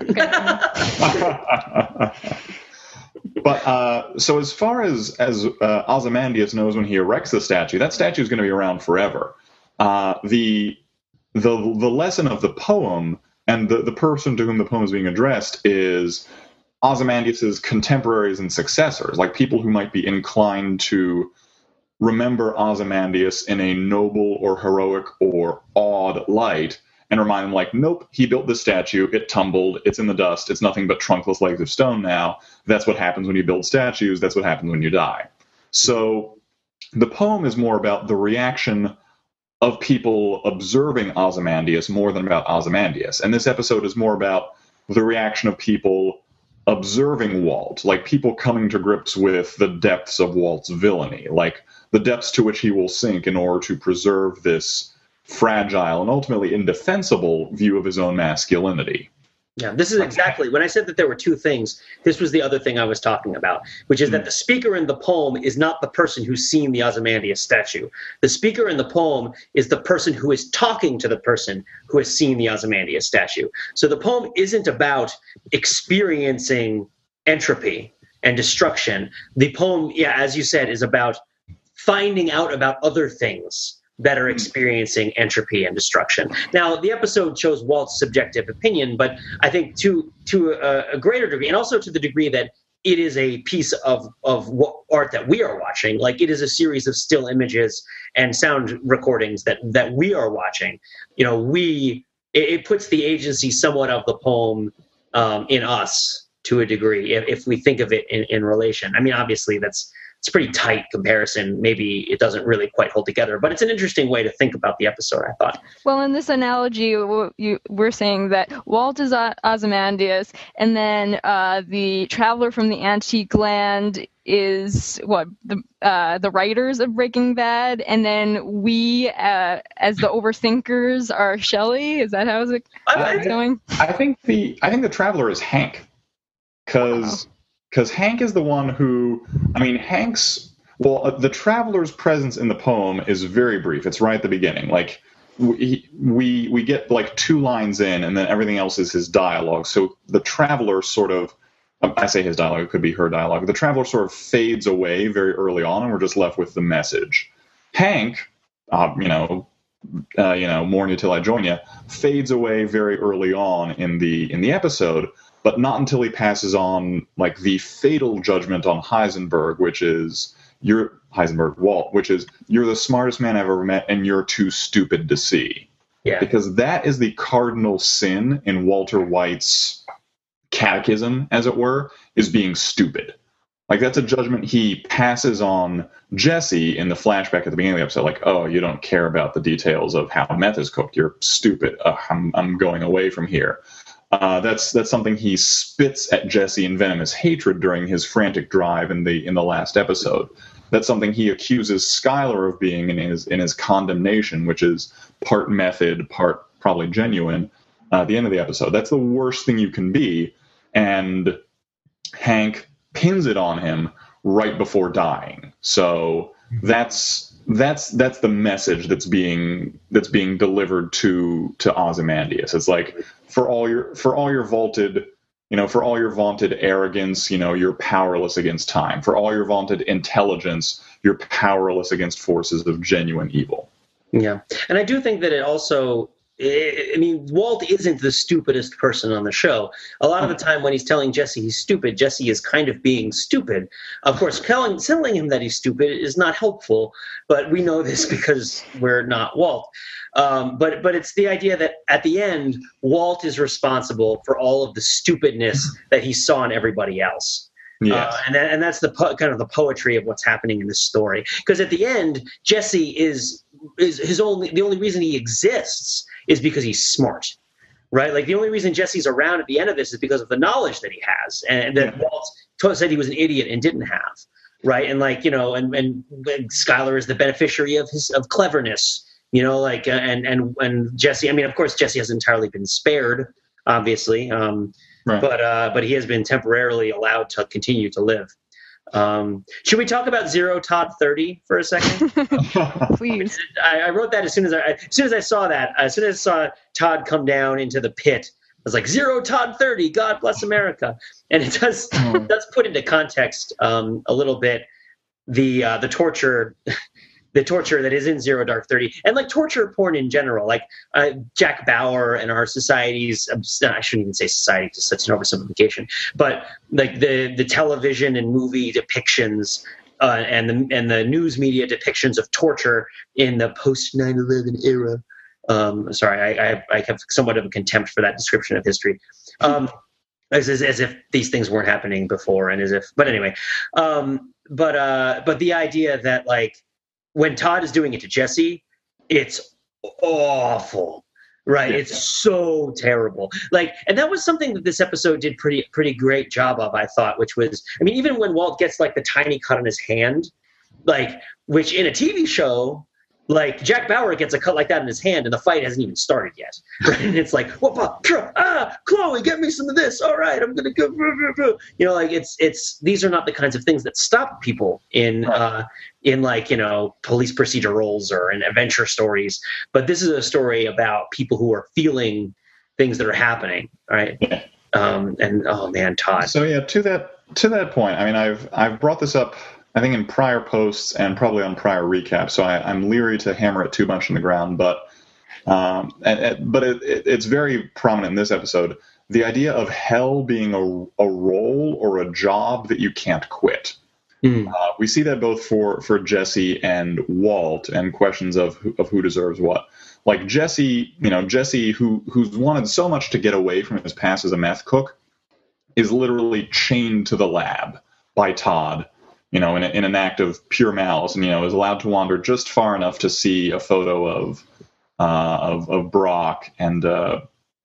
Uh, but uh, so as far as as uh, Ozymandias knows when he erects the statue, that statue is going to be around forever. Uh, the the the lesson of the poem. And the, the person to whom the poem is being addressed is Ozymandias' contemporaries and successors, like people who might be inclined to remember Ozymandias in a noble or heroic or awed light and remind them like, nope, he built this statue, it tumbled, it's in the dust, it's nothing but trunkless legs of stone now. That's what happens when you build statues, that's what happens when you die. So the poem is more about the reaction of people observing Ozymandias more than about Ozymandias. And this episode is more about the reaction of people observing Walt, like people coming to grips with the depths of Walt's villainy, like the depths to which he will sink in order to preserve this fragile and ultimately indefensible view of his own masculinity. Yeah, this is exactly, when I said that there were two things, this was the other thing I was talking about, which is mm-hmm. that the speaker in the poem is not the person who's seen the Ozymandias statue. The speaker in the poem is the person who is talking to the person who has seen the Ozymandias statue. So the poem isn't about experiencing entropy and destruction. The poem, yeah, as you said, is about finding out about other things that are experiencing entropy and destruction. Now, the episode shows Walt's subjective opinion, but I think to to a, a greater degree, and also to the degree that it is a piece of of art that we are watching. Like, it is a series of still images and sound recordings that that we are watching. You know, we it, it puts the agency somewhat of the poem um, in us to a degree, if, if we think of it in, in relation. I mean, obviously, that's it's a pretty tight comparison. Maybe it doesn't really quite hold together, but it's an interesting way to think about the episode, I thought. Well, in this analogy, you, we're saying that Walt is Ozymandias, and then uh, the traveler from the antique land is what the uh, the writers of Breaking Bad, and then we, uh, as the overthinkers, are Shelley. Is that how it's I, going? I think the I think the traveler is Hank, because. Wow. Because Hank is the one who, I mean, Hank's, well, uh, the traveler's presence in the poem is very brief. It's right at the beginning. Like, we, we we get like two lines in, and then everything else is his dialogue. So the traveler sort of, I say his dialogue, it could be her dialogue. The traveler sort of fades away very early on, and we're just left with the message. Hank, uh, you know, uh, you know, Mourn You Till I Join You, fades away very early on in the in the episode. But not until he passes on, like, the fatal judgment on Heisenberg, which is, you're, Heisenberg, Walt, which is, you're the smartest man I've ever met, and you're too stupid to see. Yeah. Because that is the cardinal sin in Walter White's catechism, as it were, is being stupid. Like, that's a judgment he passes on Jesse in the flashback at the beginning of the episode. Like, oh, you don't care about the details of how meth is cooked. You're stupid. Ugh, I'm, I'm going away from here. Uh, that's that's something he spits at Jesse in venomous hatred during his frantic drive in the in the last episode. That's something he accuses Skyler of being in his in his condemnation, which is part method, part probably genuine. Uh, at the end of the episode, that's the worst thing you can be, and Hank pins it on him right before dying. So that's. That's that's the message that's being that's being delivered to to Ozymandias. It's like, for all your for all your vaulted, you know, for all your vaunted arrogance, you know, you're powerless against time. For all your vaunted intelligence, you're powerless against forces of genuine evil. Yeah, and I do think that it also. I mean, Walt isn't the stupidest person on the show. A lot of the time when he's telling Jesse he's stupid, Jesse is kind of being stupid. Of course, telling, telling him that he's stupid is not helpful, but we know this because we're not Walt. Um, but but it's the idea that at the end, Walt is responsible for all of the stupidness that he saw in everybody else. Yes. Uh, and that, and that's the po- kind of the poetry of what's happening in this story. Because at the end, Jesse is is his only the only reason he exists is because he's smart, right? Like, the only reason Jesse's around at the end of this is because of the knowledge that he has, and that yeah. Walt t- said he was an idiot and didn't have, right? And like, you know, and and, and Skyler is the beneficiary of his of cleverness, you know, like, uh, and and and Jesse. I mean, of course, Jesse has entirely been spared, obviously, um, right. but uh, but he has been temporarily allowed to continue to live. Um, should we talk about Zero Todd thirty for a second? Please. I, I wrote that as soon as I as soon as I saw that. As soon as I saw Todd come down into the pit, I was like, Zero Todd thirty, God bless America. And it does oh. it does put into context um, a little bit the uh, the torture. The torture that is in Zero Dark Thirty, and like torture porn in general, like uh, Jack Bauer and our society's, I shouldn't even say society, just such an oversimplification, but like the, the television and movie depictions uh, and the and the news media depictions of torture in the post nine eleven era. Um, sorry, I, I, I have somewhat of a contempt for that description of history. Um, as, as, as if these things weren't happening before, and as if, but anyway, um, but uh, but the idea that like, when Todd is doing it to Jesse, it's awful, right? Yeah. It's so terrible. Like, and that was something that this episode did pretty, pretty great job of, I thought, which was, I mean, even when Walt gets like the tiny cut on his hand, like, which in a T V show, like Jack Bauer gets a cut like that in his hand and the fight hasn't even started yet. Right? And it's like, whoop, ah, Chloe, get me some of this. All right, I'm going to go. You know, like it's, it's, these are not the kinds of things that stop people in, right. uh, in like, you know, police procedurals or in adventure stories. But this is a story about people who are feeling things that are happening. Right. Um, and oh man, Todd. So yeah, to that, to that point, I mean, I've, I've brought this up I think in prior posts and probably on prior recaps, so I, I'm leery to hammer it too much in the ground, but um, and, and, but it, it, it's very prominent in this episode. The idea of hell being a, a role or a job that you can't quit. Mm. Uh, we see that both for, for Jesse and Walt, and questions of who, of who deserves what. Like Jesse, you know, Jesse, who who's wanted so much to get away from his past as a meth cook, is literally chained to the lab by Todd, you know, in, a, in an act of pure malice, and, you know, is allowed to wander just far enough to see a photo of uh, of, of Brock and uh,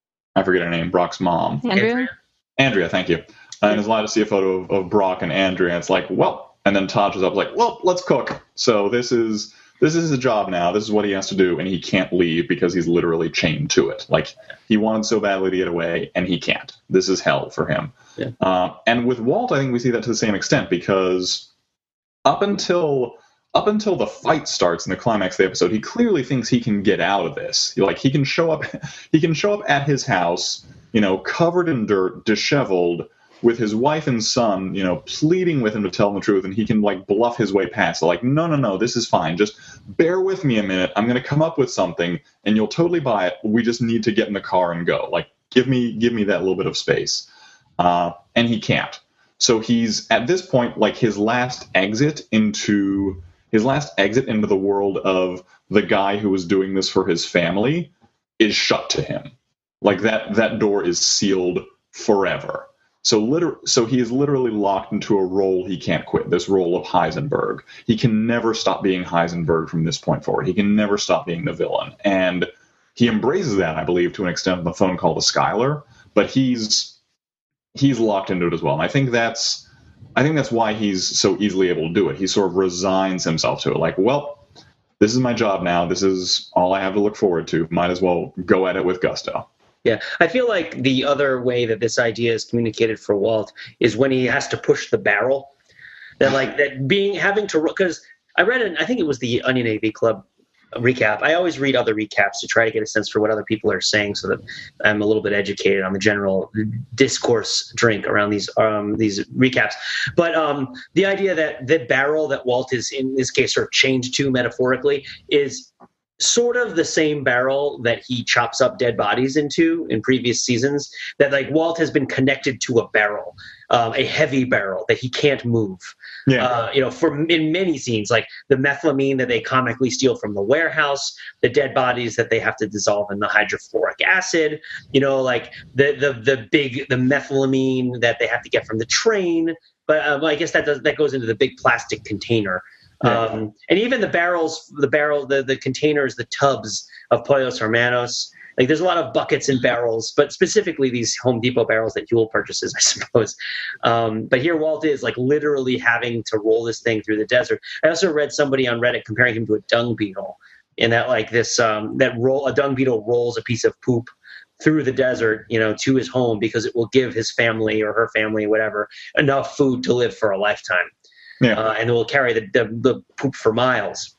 I forget her name, Brock's mom. Andrea? Andrea, thank you. Uh, and is allowed to see a photo of, of Brock and Andrea, and it's like, well, and then Todd shows up like, well, let's cook. So this is this is his job now. This is what he has to do, and he can't leave because he's literally chained to it. Like, he wanted so badly to get away, and he can't. This is hell for him. Yeah. Uh, and with Walt, I think we see that to the same extent, because up until up until the fight starts in the climax of the episode, he clearly thinks he can get out of this. Like, he can show up, he can show up at his house, you know, covered in dirt, disheveled, with his wife and son, you know, pleading with him to tell him the truth, and he can, like, bluff his way past it. Like, no, no, no, this is fine. Just bear with me a minute. I'm going to come up with something, and you'll totally buy it. We just need to get in the car and go. Like, give me give me that little bit of space. Uh, and he can't. So he's, at this point, like, his last exit into his last exit into the world of the guy who was doing this for his family is shut to him. Like, that that door is sealed forever. So liter- so he is literally locked into a role he can't quit, this role of Heisenberg. He can never stop being Heisenberg from this point forward. He can never stop being the villain. And he embraces that, I believe, to an extent in the phone call to Skylar, but he's he's locked into it as well. And I think that's I think that's why he's so easily able to do it. He sort of resigns himself to it. Like, well, this is my job now. This is all I have to look forward to. Might as well go at it with gusto. Yeah, I feel like the other way that this idea is communicated for Walt is when he has to push the barrel. That like that being having to, because I read it, I think it was the Onion A V Club recap. I always read other recaps to try to get a sense for what other people are saying, so that I'm a little bit educated on the general discourse drink around these um, these recaps. But um, the idea that the barrel that Walt is in this case sort of chained to metaphorically is sort of the same barrel that he chops up dead bodies into in previous seasons, that like Walt has been connected to a barrel, um, a heavy barrel that he can't move. Yeah. Uh, you know, for in many scenes, like the methylamine that they comically steal from the warehouse, the dead bodies that they have to dissolve in the hydrofluoric acid, you know, like the, the, the big, the methylamine that they have to get from the train. But um, I guess that does, that goes into the big plastic container. Um, and even the barrels, the barrel, the, the containers, the tubs of Pollos Hermanos, like there's a lot of buckets and barrels, but specifically these Home Depot barrels that Huel purchases, I suppose. Um, but here Walt is like literally having to roll this thing through the desert. I also read somebody on Reddit comparing him to a dung beetle, in that like this, um, that roll, a dung beetle rolls a piece of poop through the desert, you know, to his home because it will give his family or her family, whatever, enough food to live for a lifetime. Yeah. Uh, and it will carry the, the, the poop for miles.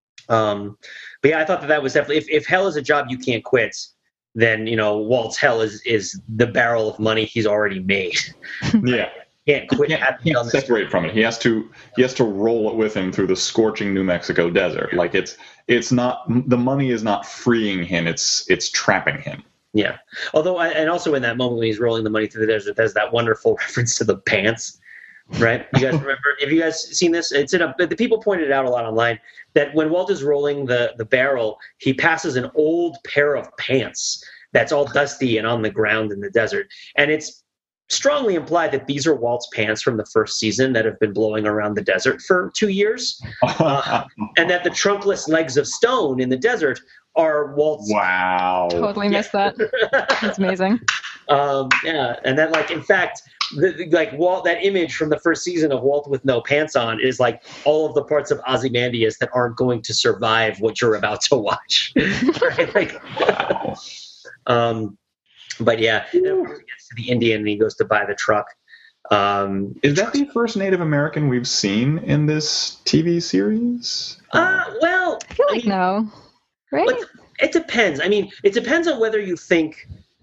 Um, but yeah, I thought that that was definitely, if, if hell is a job you can't quit, then, you know, Walt's hell is, is the barrel of money he's already made. Yeah. Can't quit. He can't, he can't separate from it. He has to, he has to roll it with him through the scorching New Mexico desert. Like it's, it's not, the money is not freeing him. It's, it's trapping him. Yeah. Although, I, and also in that moment when he's rolling the money through the desert, there's that wonderful reference to the pants. Right? You guys remember? Have you guys seen this? It's in a. The people pointed it out a lot online that when Walt is rolling the the barrel, he passes an old pair of pants that's all dusty and on the ground in the desert, and it's strongly implied that these are Walt's pants from the first season that have been blowing around the desert for two years, uh, and that the trunkless legs of stone in the desert are Walt's. Wow! Totally missed that. That's amazing. Um, yeah, and then like in fact. The, the, like Walt, that image from the first season of Walt with no pants on is like all of the parts of Ozymandias that aren't going to survive what you're about to watch. Right? Like, wow. um, but yeah, and of course he gets to the Indian and he goes to buy the truck. Um, is that the first Native American we've seen in this T V series? Uh, well, I feel like I mean, no, right? It depends. I mean, it depends on whether you think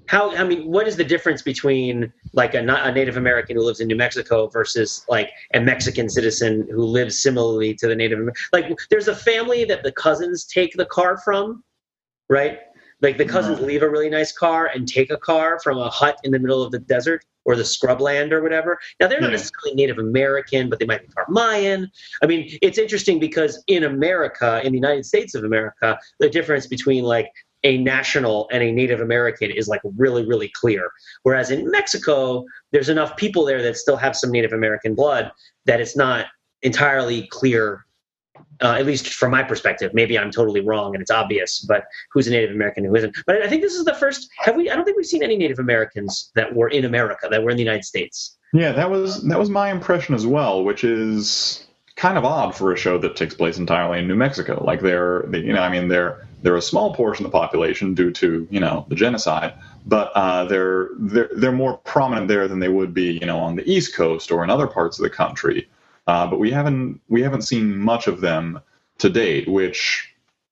how, I mean, what is the difference between like a, a Native American who lives in New Mexico versus like a Mexican citizen who lives similarly to the Native American? Like, there's a family that the cousins take the car from, right? Like the cousins leave a really nice car and take a car from a hut in the middle of the desert or the scrubland or whatever. Now, they're not yeah. necessarily Native American, but they might be part Mayan. I mean, it's interesting because in America, in the United States of America, the difference between like a national and a Native American is like really, really clear. Whereas in Mexico, there's enough people there that still have some Native American blood that it's not entirely clear. Uh, at least from my perspective, maybe I'm totally wrong and it's obvious, but who's a Native American, who isn't? But I think this is the first, have we, I don't think we've seen any Native Americans that were in America, that were in the United States. Yeah, that was, that was my impression as well, which is kind of odd for a show that takes place entirely in New Mexico. Like they're, they, you know, I mean, they're, they're a small portion of the population due to, you know, the genocide, but uh, they're, they're, they're more prominent there than they would be, you know, on the East Coast or in other parts of the country. Uh, but we haven't we haven't seen much of them to date, which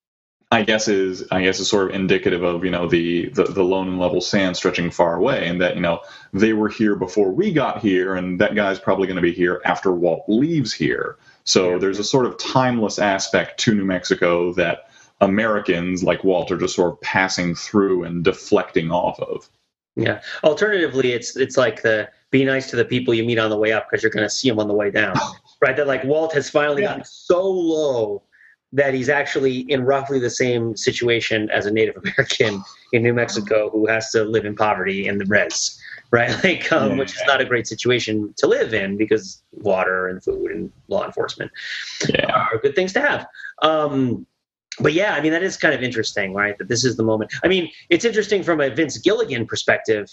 I guess is I guess is sort of indicative of you know the, the the lone and level sand stretching far away, and that you know they were here before we got here, and that guy's probably going to be here after Walt leaves here. So there's a sort of timeless aspect to New Mexico that Americans like Walt are just sort of passing through and deflecting off of. Yeah. Alternatively, it's it's like the be nice to the people you meet on the way up because you're going to see them on the way down, right? That like Walt has finally yeah. gotten so low that he's actually in roughly the same situation as a Native American in New Mexico who has to live in poverty in the res, right? Like, um, yeah. which is not a great situation to live in because water and food and law enforcement yeah. are good things to have. Um, But yeah, I mean, that is kind of interesting, right? That this is the moment. I mean, it's interesting from a Vince Gilligan perspective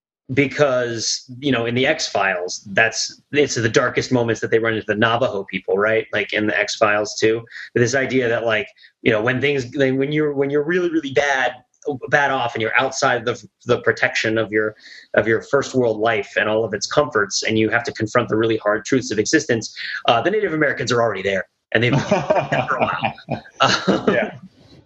because, you know, in the X-Files, that's it's the darkest moments that they run into the Navajo people, right? Like in the X-Files too. But this idea that like, you know, when things when you're when you're really, really bad bad off and you're outside the the protection of your of your first world life and all of its comforts and you have to confront the really hard truths of existence, uh, the Native Americans are already there. And they've been for a while. Um, yeah.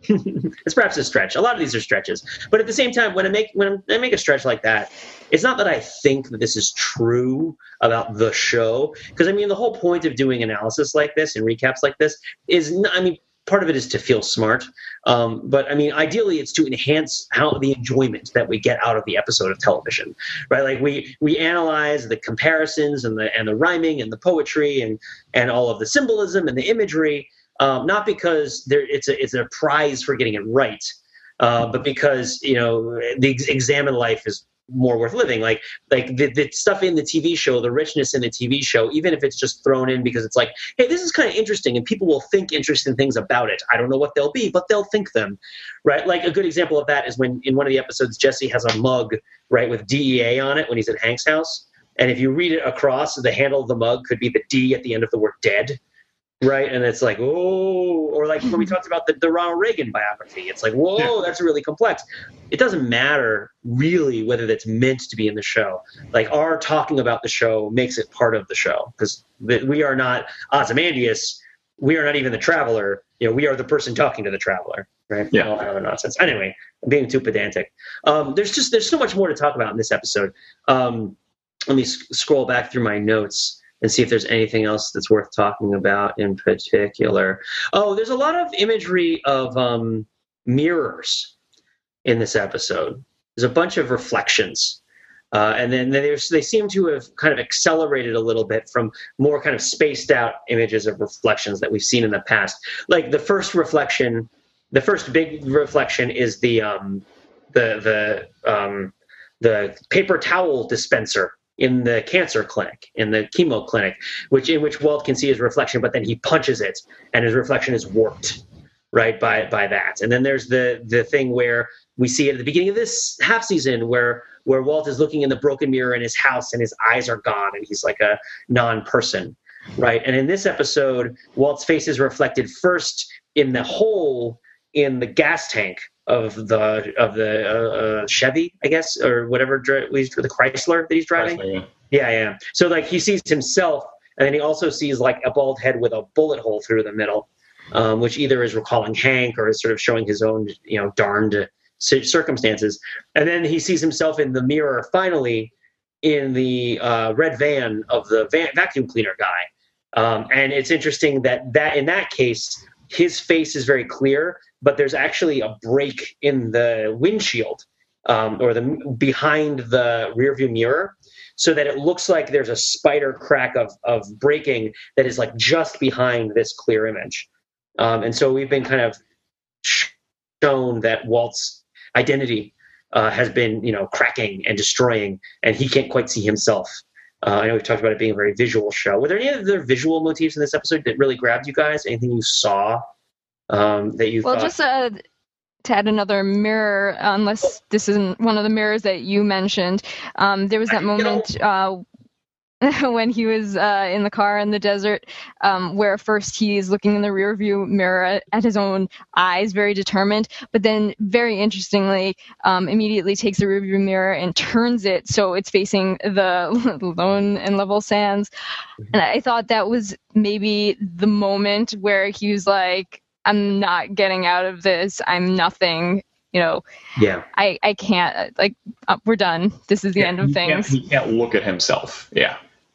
It's perhaps a stretch. A lot of these are stretches. But at the same time, when I make when I make a stretch like that, it's not that I think that this is true about the show. Because, I mean, the whole point of doing analysis like this and recaps like this is, not, I mean, part of it is to feel smart. Um, but, I mean, ideally, it's to enhance how the enjoyment that we get out of the episode of television, right? Like we we analyze the comparisons and the and the rhyming and the poetry and and all of the symbolism and the imagery, um, not because there it's a it's a prize for getting it right, uh, but because, you know, the examine life is more worth living. Like like the, the stuff in the T V show, the richness in the T V show, even if it's just thrown in because it's like, hey, this is kind of interesting and people will think interesting things about it. I don't know what they'll be, but they'll think them, right? Like a good example of that is when in one of the episodes, Jesse has a mug, right, with D E A on it when he's at Hank's house. And if you read it across, the handle of the mug could be the D at the end of the word dead. Right. And it's like, oh, or like when we talked about the, the Ronald Reagan biography, it's like, whoa, yeah. that's really complex. It doesn't matter really whether that's meant to be in the show. Like our talking about the show makes it part of the show because we are not Ozymandias. We are not even the traveler. You know, we are the person talking to the traveler. Right. Yeah. All that other nonsense. Anyway, I'm being too pedantic. Um, there's just there's so much more to talk about in this episode. Um, let me sc- scroll back through my notes and see if there's anything else that's worth talking about in particular. Oh, there's a lot of imagery of um, mirrors in this episode. There's a bunch of reflections. Uh, and then there's, they seem to have kind of accelerated a little bit from more kind of spaced out images of reflections that we've seen in the past. Like the first reflection, the first big reflection is the um, the the um, the paper towel dispenser in the cancer clinic, in the chemo clinic, which in which Walt can see his reflection, but then he punches it, and his reflection is warped, right, by by that. And then there's the the thing where we see at the beginning of this half season where where Walt is looking in the broken mirror in his house, and his eyes are gone, and he's like a non-person, right? And in this episode, Walt's face is reflected first in the hole in the gas tank of the of the uh, uh, Chevy, I guess, or whatever, dri- the Chrysler that he's driving. Chrysler, yeah. yeah, yeah. So like he sees himself, and then he also sees like a bald head with a bullet hole through the middle, um, which either is recalling Hank or is sort of showing his own, you know, darned circumstances. And then he sees himself in the mirror finally in the uh, red van of the van- vacuum cleaner guy. Um, and it's interesting that, that in that case, his face is very clear, but there's actually a break in the windshield um, or the behind the rearview mirror, so that it looks like there's a spider crack of, of breaking that is like just behind this clear image. Um, and so we've been kind of shown that Walt's identity uh, has been, you know, cracking and destroying, and he can't quite see himself. Uh, I know we've talked about it being a very visual show. Were there any other visual motifs in this episode that really grabbed you guys? Anything you saw um, that you well, thought? just uh, to add another mirror, unless this isn't one of the mirrors that you mentioned, um, there was that moment uh, when he was uh, in the car in the desert, um, where first he's looking in the rearview mirror at, at his own eyes, very determined, but then very interestingly, um, immediately takes the rearview mirror and turns it so it's facing the Lone and Level Sands. And I thought that was maybe the moment where he was like, I'm not getting out of this. I'm nothing. You know, yeah, I, I can't, like, uh, we're done. This is the yeah, end of he things. Can't, he can't look at himself. Yeah.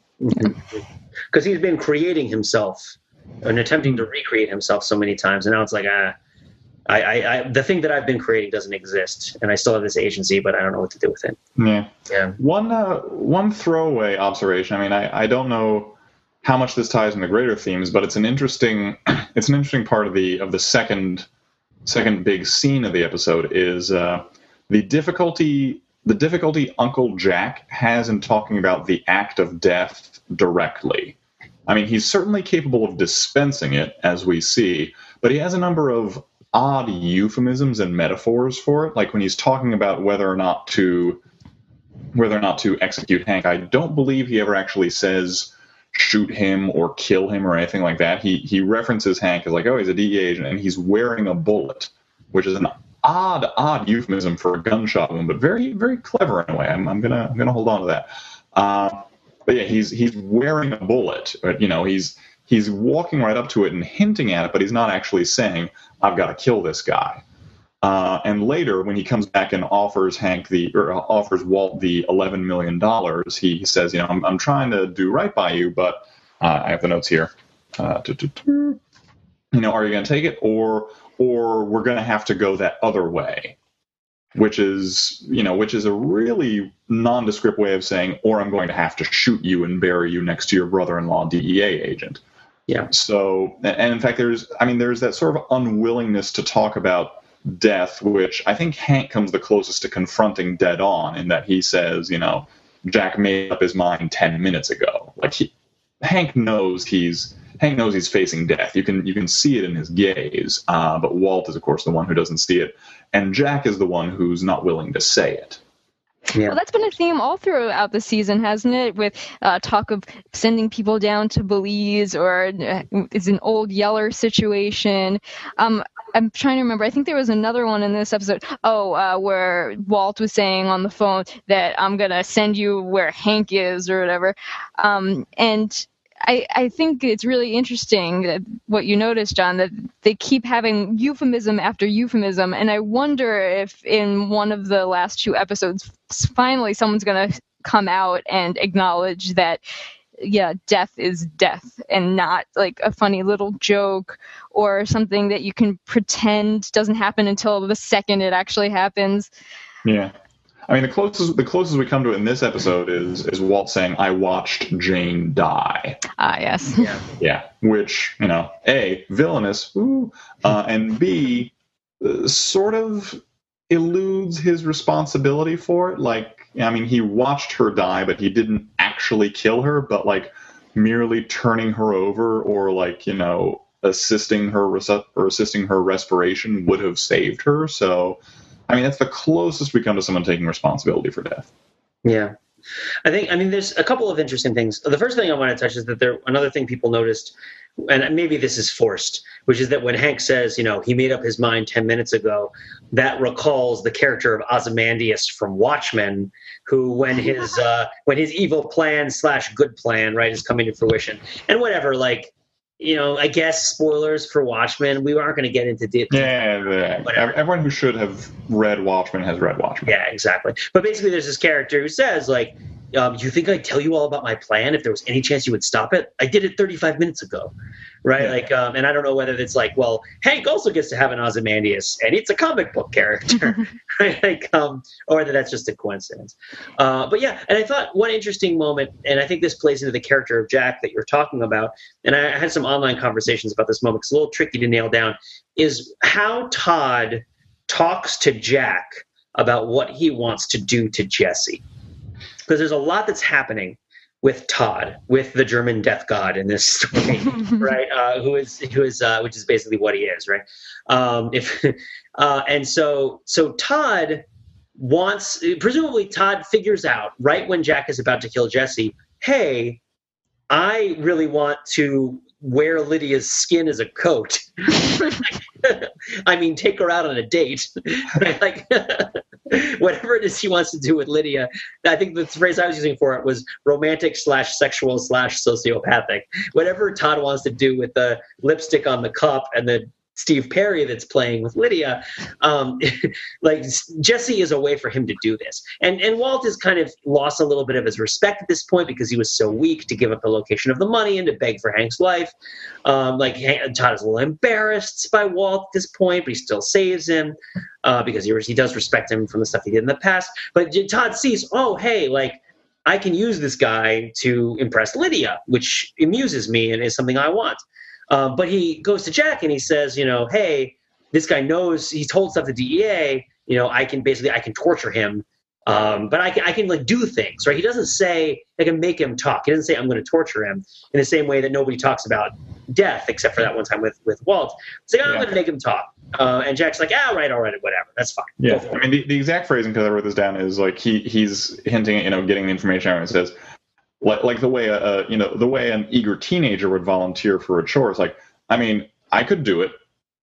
Because he's been creating himself and attempting to recreate himself so many times, and now it's like, ah, I, I, I, the thing that I've been creating doesn't exist, and I still have this agency, but I don't know what to do with it. Yeah. Yeah. One uh, one throwaway observation. I mean, I, I don't know how much this ties into greater themes, but it's an interesting it's an interesting part of the of the second second big scene of the episode is uh, the difficulty. The difficulty Uncle Jack has in talking about the act of death directly. I mean, he's certainly capable of dispensing it, as we see, but he has a number of odd euphemisms and metaphors for it. Like when he's talking about whether or not to whether or not to execute Hank, I don't believe he ever actually says shoot him or kill him or anything like that. He he references Hank as like, oh, he's a D E A agent and he's wearing a bullet, which is an odd, odd euphemism for a gunshot wound, but very, very clever in a way. I'm, I'm gonna, I'm gonna hold on to that. Uh, but yeah, he's he's wearing a bullet. But, you know, he's he's walking right up to it and hinting at it, but he's not actually saying, "I've got to kill this guy." Uh, and later, when he comes back and offers Hank the or offers Walt the eleven million dollars, he says, "You know, I'm, I'm trying to do right by you, but uh, I have the notes here. Uh, you know, are you going to take it or?" or we're going to have to go that other way, which is, you know, which is a really nondescript way of saying, or I'm going to have to shoot you and bury you next to your brother-in-law D E A agent. Yeah. So, and in fact, there's, I mean, there's that sort of unwillingness to talk about death, which I think Hank comes the closest to confronting dead on in that he says, you know, Jack made up his mind ten minutes ago. Like he, Hank knows he's, Hank knows he's facing death. You can you can see it in his gaze, uh, but Walt is, of course, the one who doesn't see it, and Jack is the one who's not willing to say it. Yeah. Well, that's been a theme all throughout the season, hasn't it? With uh, talk of sending people down to Belize, or uh, it's an old Yeller situation. Um, I'm trying to remember. I think there was another one in this episode. Oh, uh, where Walt was saying on the phone that I'm gonna send you where Hank is, or whatever. Um, and I, I think it's really interesting that what you noticed, John, that they keep having euphemism after euphemism, and I wonder if in one of the last two episodes, finally someone's going to come out and acknowledge that, yeah, death is death, and not like a funny little joke or something that you can pretend doesn't happen until the second it actually happens. Yeah. I mean, the closest the closest we come to it in this episode is is Walt saying, "I watched Jane die." Ah, yes. Yeah. Yeah, which, you know, A, villainous, ooh, uh, and B, uh, sort of eludes his responsibility for it. Like, I mean, he watched her die, but he didn't actually kill her, but like merely turning her over or like, you know, assisting her res- or assisting her respiration would have saved her. So, I mean, that's the closest we come to someone taking responsibility for death. Yeah. I think, I mean, there's a couple of interesting things. The first thing I want to touch is that there, another thing people noticed, and maybe this is forced, which is that when Hank says, you know, he made up his mind ten minutes ago, that recalls the character of Ozymandias from Watchmen, who when his, uh, when his evil plan slash good plan, right, is coming to fruition and whatever, like, you know, I guess spoilers for Watchmen. We aren't going to get into deep. Yeah, yeah, yeah. Everyone who should have read Watchmen has read Watchmen. Yeah, exactly. But basically, there's this character who says, like, um, you think I'd tell you all about my plan if there was any chance you would stop it? I did it thirty-five minutes ago, right? Yeah. Like, um, and I don't know whether it's like, well, Hank also gets to have an Ozymandias, and it's a comic book character, right? Like, um, or that that's just a coincidence. Uh, but yeah, and I thought one interesting moment, and I think this plays into the character of Jack that you're talking about, and I had some online conversations about this moment. It's a little tricky to nail down, is how Todd talks to Jack about what he wants to do to Jesse. Because there's a lot that's happening with Todd, with the German death god in this story, right? Uh, who is who is uh, which is basically what he is, right? Um, if uh, and so so Todd wants, presumably Todd figures out right when Jack is about to kill Jesse, hey, I really want to wear Lydia's skin as a coat. I mean, take her out on a date. Like, whatever it is he wants to do with Lydia. I think the phrase I was using for it was romantic slash sexual slash sociopathic. Whatever Todd wants to do with the lipstick on the cup and the Steve Perry that's playing with Lydia, um, like Jesse is a way for him to do this. And and Walt has kind of lost a little bit of his respect at this point because he was so weak to give up the location of the money and to beg for Hank's life. Um, like Todd is a little embarrassed by Walt at this point, but he still saves him uh, because he, he does respect him from the stuff he did in the past. But Todd sees, oh, hey, like, I can use this guy to impress Lydia, which amuses me and is something I want. Um, but he goes to Jack and he says, you know, hey, this guy knows, he told stuff to D E A, you know, I can basically, I can torture him, um, but I can, I can like do things, right? He doesn't say, I can make him talk. He doesn't say, I'm going to torture him in the same way that nobody talks about death, except for that one time with, with Walt. It's like, oh, I'm yeah. going to make him talk. Uh, and Jack's like, ah, right, all right, whatever. That's fine. Yeah. I mean, the, the exact phrasing, because I wrote this down, is like, he he's hinting at, you know, getting the information out and says, like, like the way, a, a, you know, the way an eager teenager would volunteer for a chore. It's like, I mean, I could do it.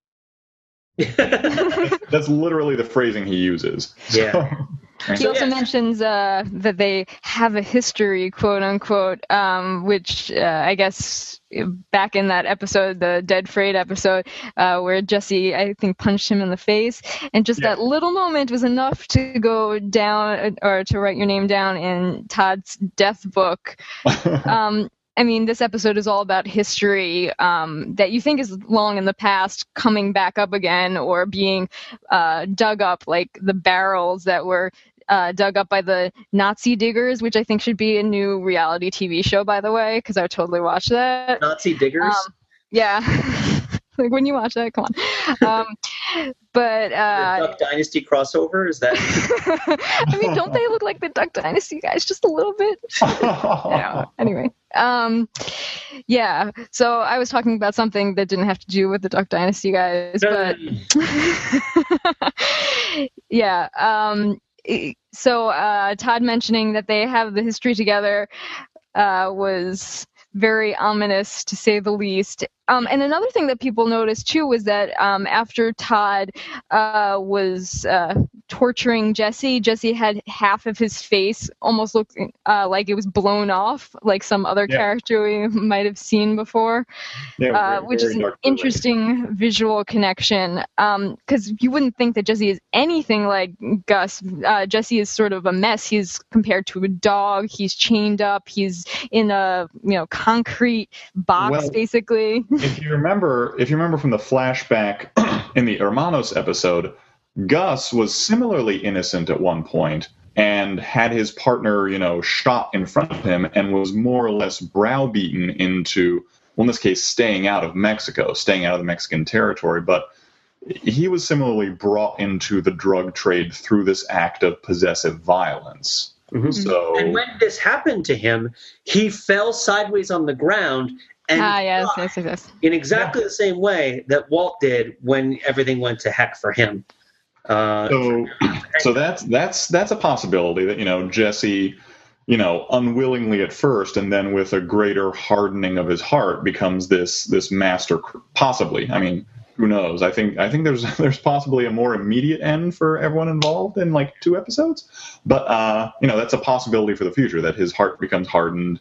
That's literally the phrasing he uses. Yeah. So, he also yeah. mentions uh, that they have a history, quote unquote, um, which uh, I guess back in that episode, the Dead Freight episode, uh, where Jesse, I think, punched him in the face. And just yeah. that little moment was enough to go down or to write your name down in Todd's death book. Um, I mean, this episode is all about history um, that you think is long in the past coming back up again or being uh, dug up, like the barrels that were uh, dug up by the Nazi diggers, which I think should be a new reality T V show, by the way, because I would totally watch that. Nazi diggers? Um, yeah. Like, when you watch that, come on. Um, but uh, the Duck Dynasty crossover, is that? I mean, don't they look like the Duck Dynasty guys just a little bit? Yeah. Anyway, um, yeah. So I was talking about something that didn't have to do with the Duck Dynasty guys, but yeah. Um, so uh, Todd mentioning that they have the history together uh, was very ominous, to say the least. Um, and another thing that people noticed, too, was that um, after Todd uh, was uh, torturing Jesse, Jesse had half of his face almost looked uh, like it was blown off, like some other yeah. character we might have seen before, yeah, uh, very, which very is an interesting way. Visual connection. Because um, you wouldn't think that Jesse is anything like Gus. Uh, Jesse is sort of a mess. He's compared to a dog. He's chained up. He's in a you know concrete box, well, basically. If you remember, if you remember from the flashback in the Hermanos episode, Gus was similarly innocent at one point and had his partner, you know, shot in front of him and was more or less browbeaten into, well, in this case, staying out of Mexico, staying out of the Mexican territory. But he was similarly brought into the drug trade through this act of possessive violence. Mm-hmm. So, and when this happened to him, he fell sideways on the ground. And ah, yes, yes, yes, yes. In exactly yeah. the same way that Walt did when everything went to heck for him. Uh, so, so that's that's that's a possibility that you know Jesse, you know, unwillingly at first, and then with a greater hardening of his heart, becomes this this master. Possibly, I mean, who knows? I think I think there's there's possibly a more immediate end for everyone involved in like two episodes, but uh, you know, that's a possibility for the future that his heart becomes hardened.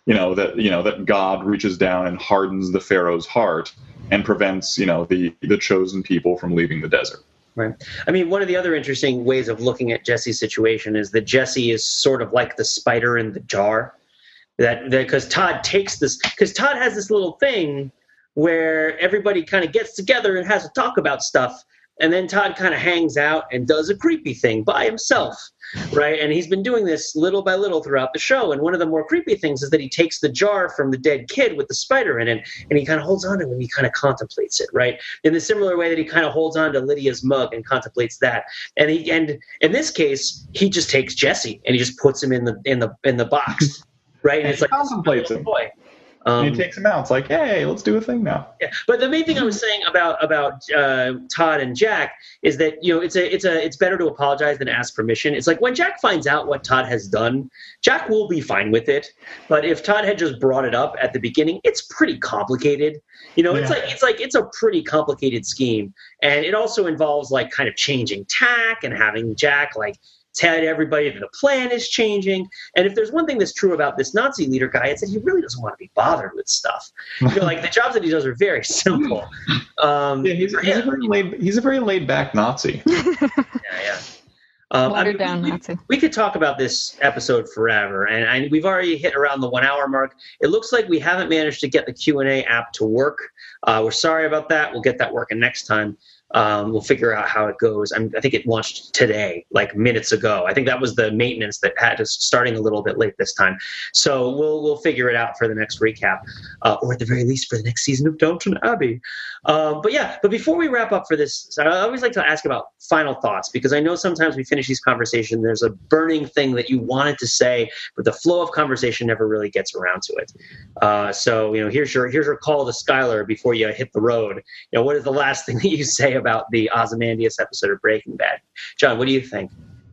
you know, that you know that God reaches down and hardens the Pharaoh's heart and prevents, you know, the the chosen people from leaving the desert. Right. I mean, one of the other interesting ways of looking at Jesse's situation is that Jesse is sort of like the spider in the jar. That because Todd takes this, because Todd has this little thing where everybody kind of gets together and has to talk about stuff, and then Todd kind of hangs out and does a creepy thing by himself, right? And he's been doing this little by little throughout the show. And one of the more creepy things is that he takes the jar from the dead kid with the spider in it, and he kind of holds on to it and he kind of contemplates it, right? In the similar way that he kind of holds on to Lydia's mug and contemplates that. And he and in this case, he just takes Jesse and he just puts him in the in the in the box, right? And, and it's like contemplates him. Boy. Um, and he takes him out. It's like, hey, let's do a thing now. Yeah, but the main thing I was saying about about uh, Todd and Jack is that, you know, it's a it's a it's better to apologize than ask permission. It's like when Jack finds out what Todd has done, Jack will be fine with it. But if Todd had just brought it up at the beginning, it's pretty complicated. You know, yeah. it's like it's like it's a pretty complicated scheme, and it also involves like kind of changing tack and having Jack like tell everybody that the plan is changing. And if there's one thing that's true about this Nazi leader guy, it's that he really doesn't want to be bothered with stuff. You know, like the jobs that he does are very simple. Um, yeah, he's, he's a very laid he's a very laid back Nazi. yeah, yeah. Um, I mean, down we, Nazi. We could talk about this episode forever, and I, we've already hit around the one hour mark. It looks like we haven't managed to get the Q and A app to work. Uh, we're sorry about that. We'll get that working next time. Um, we'll figure out how it goes. I'm, I think it launched today, like minutes ago. I think that was the maintenance that had us starting a little bit late this time. So we'll we'll figure it out for the next recap, uh, or at the very least for the next season of Downton Abbey. Um, but yeah, but before we wrap up for this, I always like to ask about final thoughts, because I know sometimes we finish these conversations, there's a burning thing that you wanted to say, but the flow of conversation never really gets around to it. Uh, so, you know, here's your here's your call to Skylar before you hit the road. You know, what is the last thing that you say about the Ozymandias episode of Breaking Bad? John, what do you think?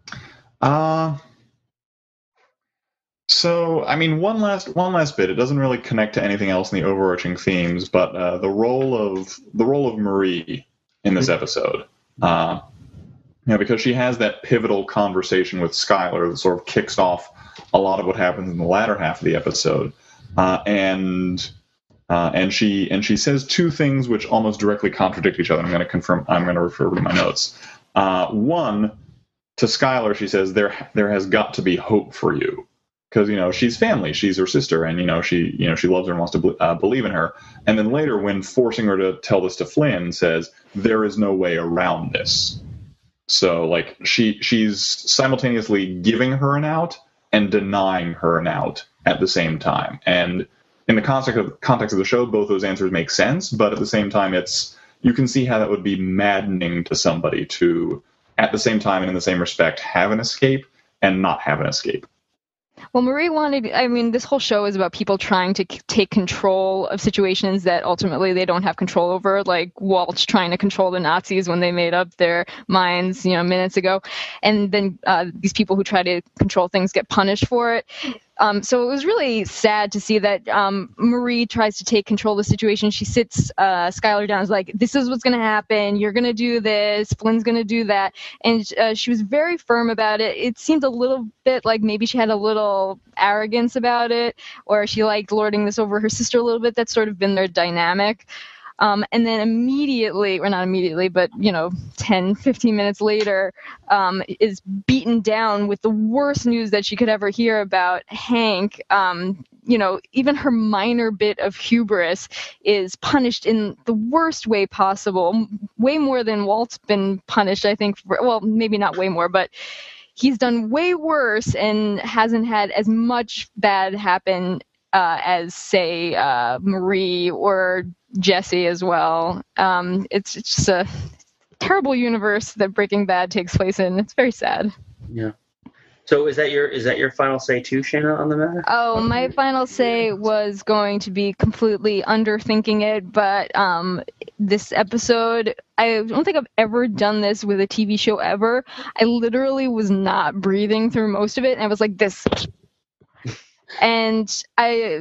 Uh, so, I mean, one last one last bit. It doesn't really connect to anything else in the overarching themes, but uh, the role of the role of Marie in this episode. Uh, you know, because she has that pivotal conversation with Skylar that sort of kicks off a lot of what happens in the latter half of the episode, uh, and. Uh, and she and she says two things which almost directly contradict each other. I'm going to confirm. I'm going to refer to my notes. Uh, one, to Skylar, she says there there has got to be hope for you, because you know she's family, she's her sister, and you know she you know she loves her and wants to uh, believe in her. And then later, when forcing her to tell this to Flynn, says there is no way around this. So like she she's simultaneously giving her an out and denying her an out at the same time. And in the context of, context of the show, both those answers make sense, but at the same time, it's you can see how that would be maddening to somebody to, at the same time and in the same respect, have an escape and not have an escape. Well, Marie wanted, I mean, this whole show is about people trying to c- take control of situations that ultimately they don't have control over, like Waltz trying to control the Nazis when they made up their minds, you know, minutes ago. And then uh, these people who try to control things get punished for it. Um, so it was really sad to see that um, Marie tries to take control of the situation. She sits uh, Skylar down, is like, this is what's going to happen. You're going to do this. Flynn's going to do that. And uh, she was very firm about it. It seemed a little bit like maybe she had a little arrogance about it, or she liked lording this over her sister a little bit. That's sort of been their dynamic. Um, and then immediately, or not immediately, but, you know, ten, fifteen minutes later, um, is beaten down with the worst news that she could ever hear about Hank. Um, you know, even her minor bit of hubris is punished in the worst way possible, way more than Walt's been punished, I think. For, well, maybe not way more, but he's done way worse and hasn't had as much bad happen uh, as, say, uh, Marie or Jesse as well. Um, it's, it's just a terrible universe that Breaking Bad takes place in. It's very sad. Yeah. So is that your is that your final say too, Shayna, on the matter? Oh, my final say was going to be completely underthinking it, but um, this episode, I don't think I've ever done this with a T V show ever. I literally was not breathing through most of it, and I was like this. And I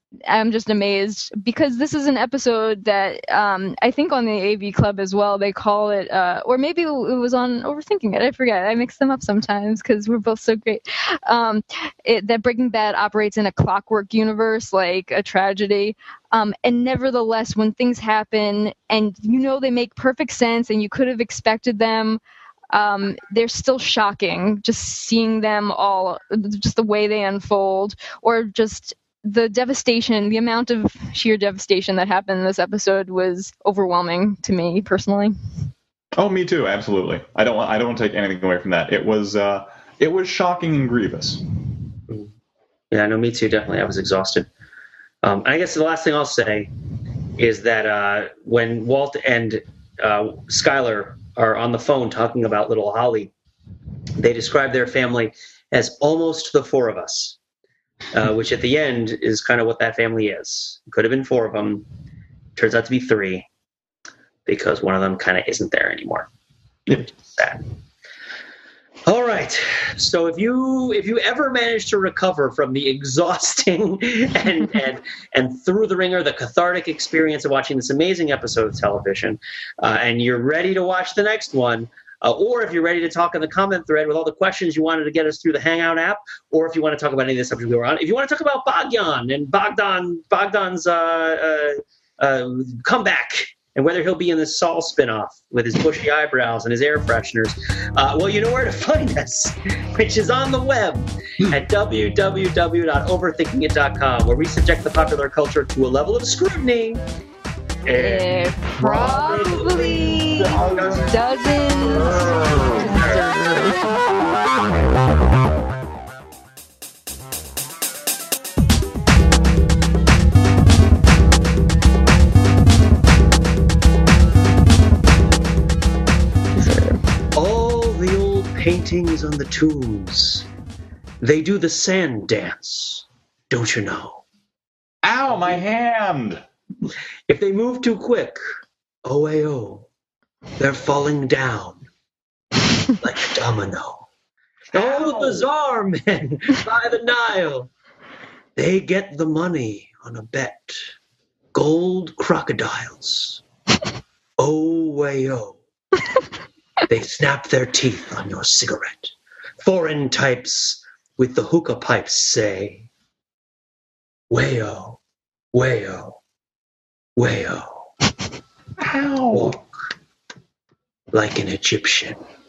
I'm just amazed because this is an episode that um, I think on the A V Club as well, they call it, uh, or maybe it was on Overthinking It. I forget. I mix them up sometimes because we're both so great. Um, it, that Breaking Bad operates in a clockwork universe, like a tragedy. Um, and nevertheless, when things happen and you know they make perfect sense and you could have expected them, um, they're still shocking. Just seeing them all, just the way they unfold, or just the devastation, the amount of sheer devastation that happened in this episode was overwhelming to me personally. Oh, me too. Absolutely. I don't want. I don't want to take anything away from that. It was. Uh, it was shocking and grievous. Yeah, no, me too. Definitely, I was exhausted. Um, I guess the last thing I'll say is that uh, when Walt and uh, Skyler are on the phone talking about little Holly, they describe their family as almost the four of us. Uh, which at the end is kind of what that family is. Could have been four of them. Turns out to be three because one of them kind of isn't there anymore. Yep. Sad. All right. So if you if you ever manage to recover from the exhausting and and and through the ringer, the cathartic experience of watching this amazing episode of television, uh, and you're ready to watch the next one, Uh, or if you're ready to talk in the comment thread with all the questions you wanted to get us through the Hangout app, or if you want to talk about any of the subjects we were on, if you want to talk about Bogdan and Bogdan Bogdan's uh, uh, uh, comeback and whether he'll be in the Saul spinoff with his bushy eyebrows and his air fresheners, uh, well, you know where to find us, which is on the web at w w w dot overthinking it dot com, where we subject the popular culture to a level of scrutiny. It probably doesn't. All the old paintings on the tombs, they do the sand dance, don't you know? Ow, my hand! If they move too quick, oh, ay, oh, they're falling down like a domino. Oh, the Tsar men by the Nile. They get the money on a bet. Gold crocodiles. Oh, way, oh. They snap their teeth on your cigarette. Foreign types with the hookah pipes say, way-oh, way-oh. Way-oh. Ow. Walk like an Egyptian.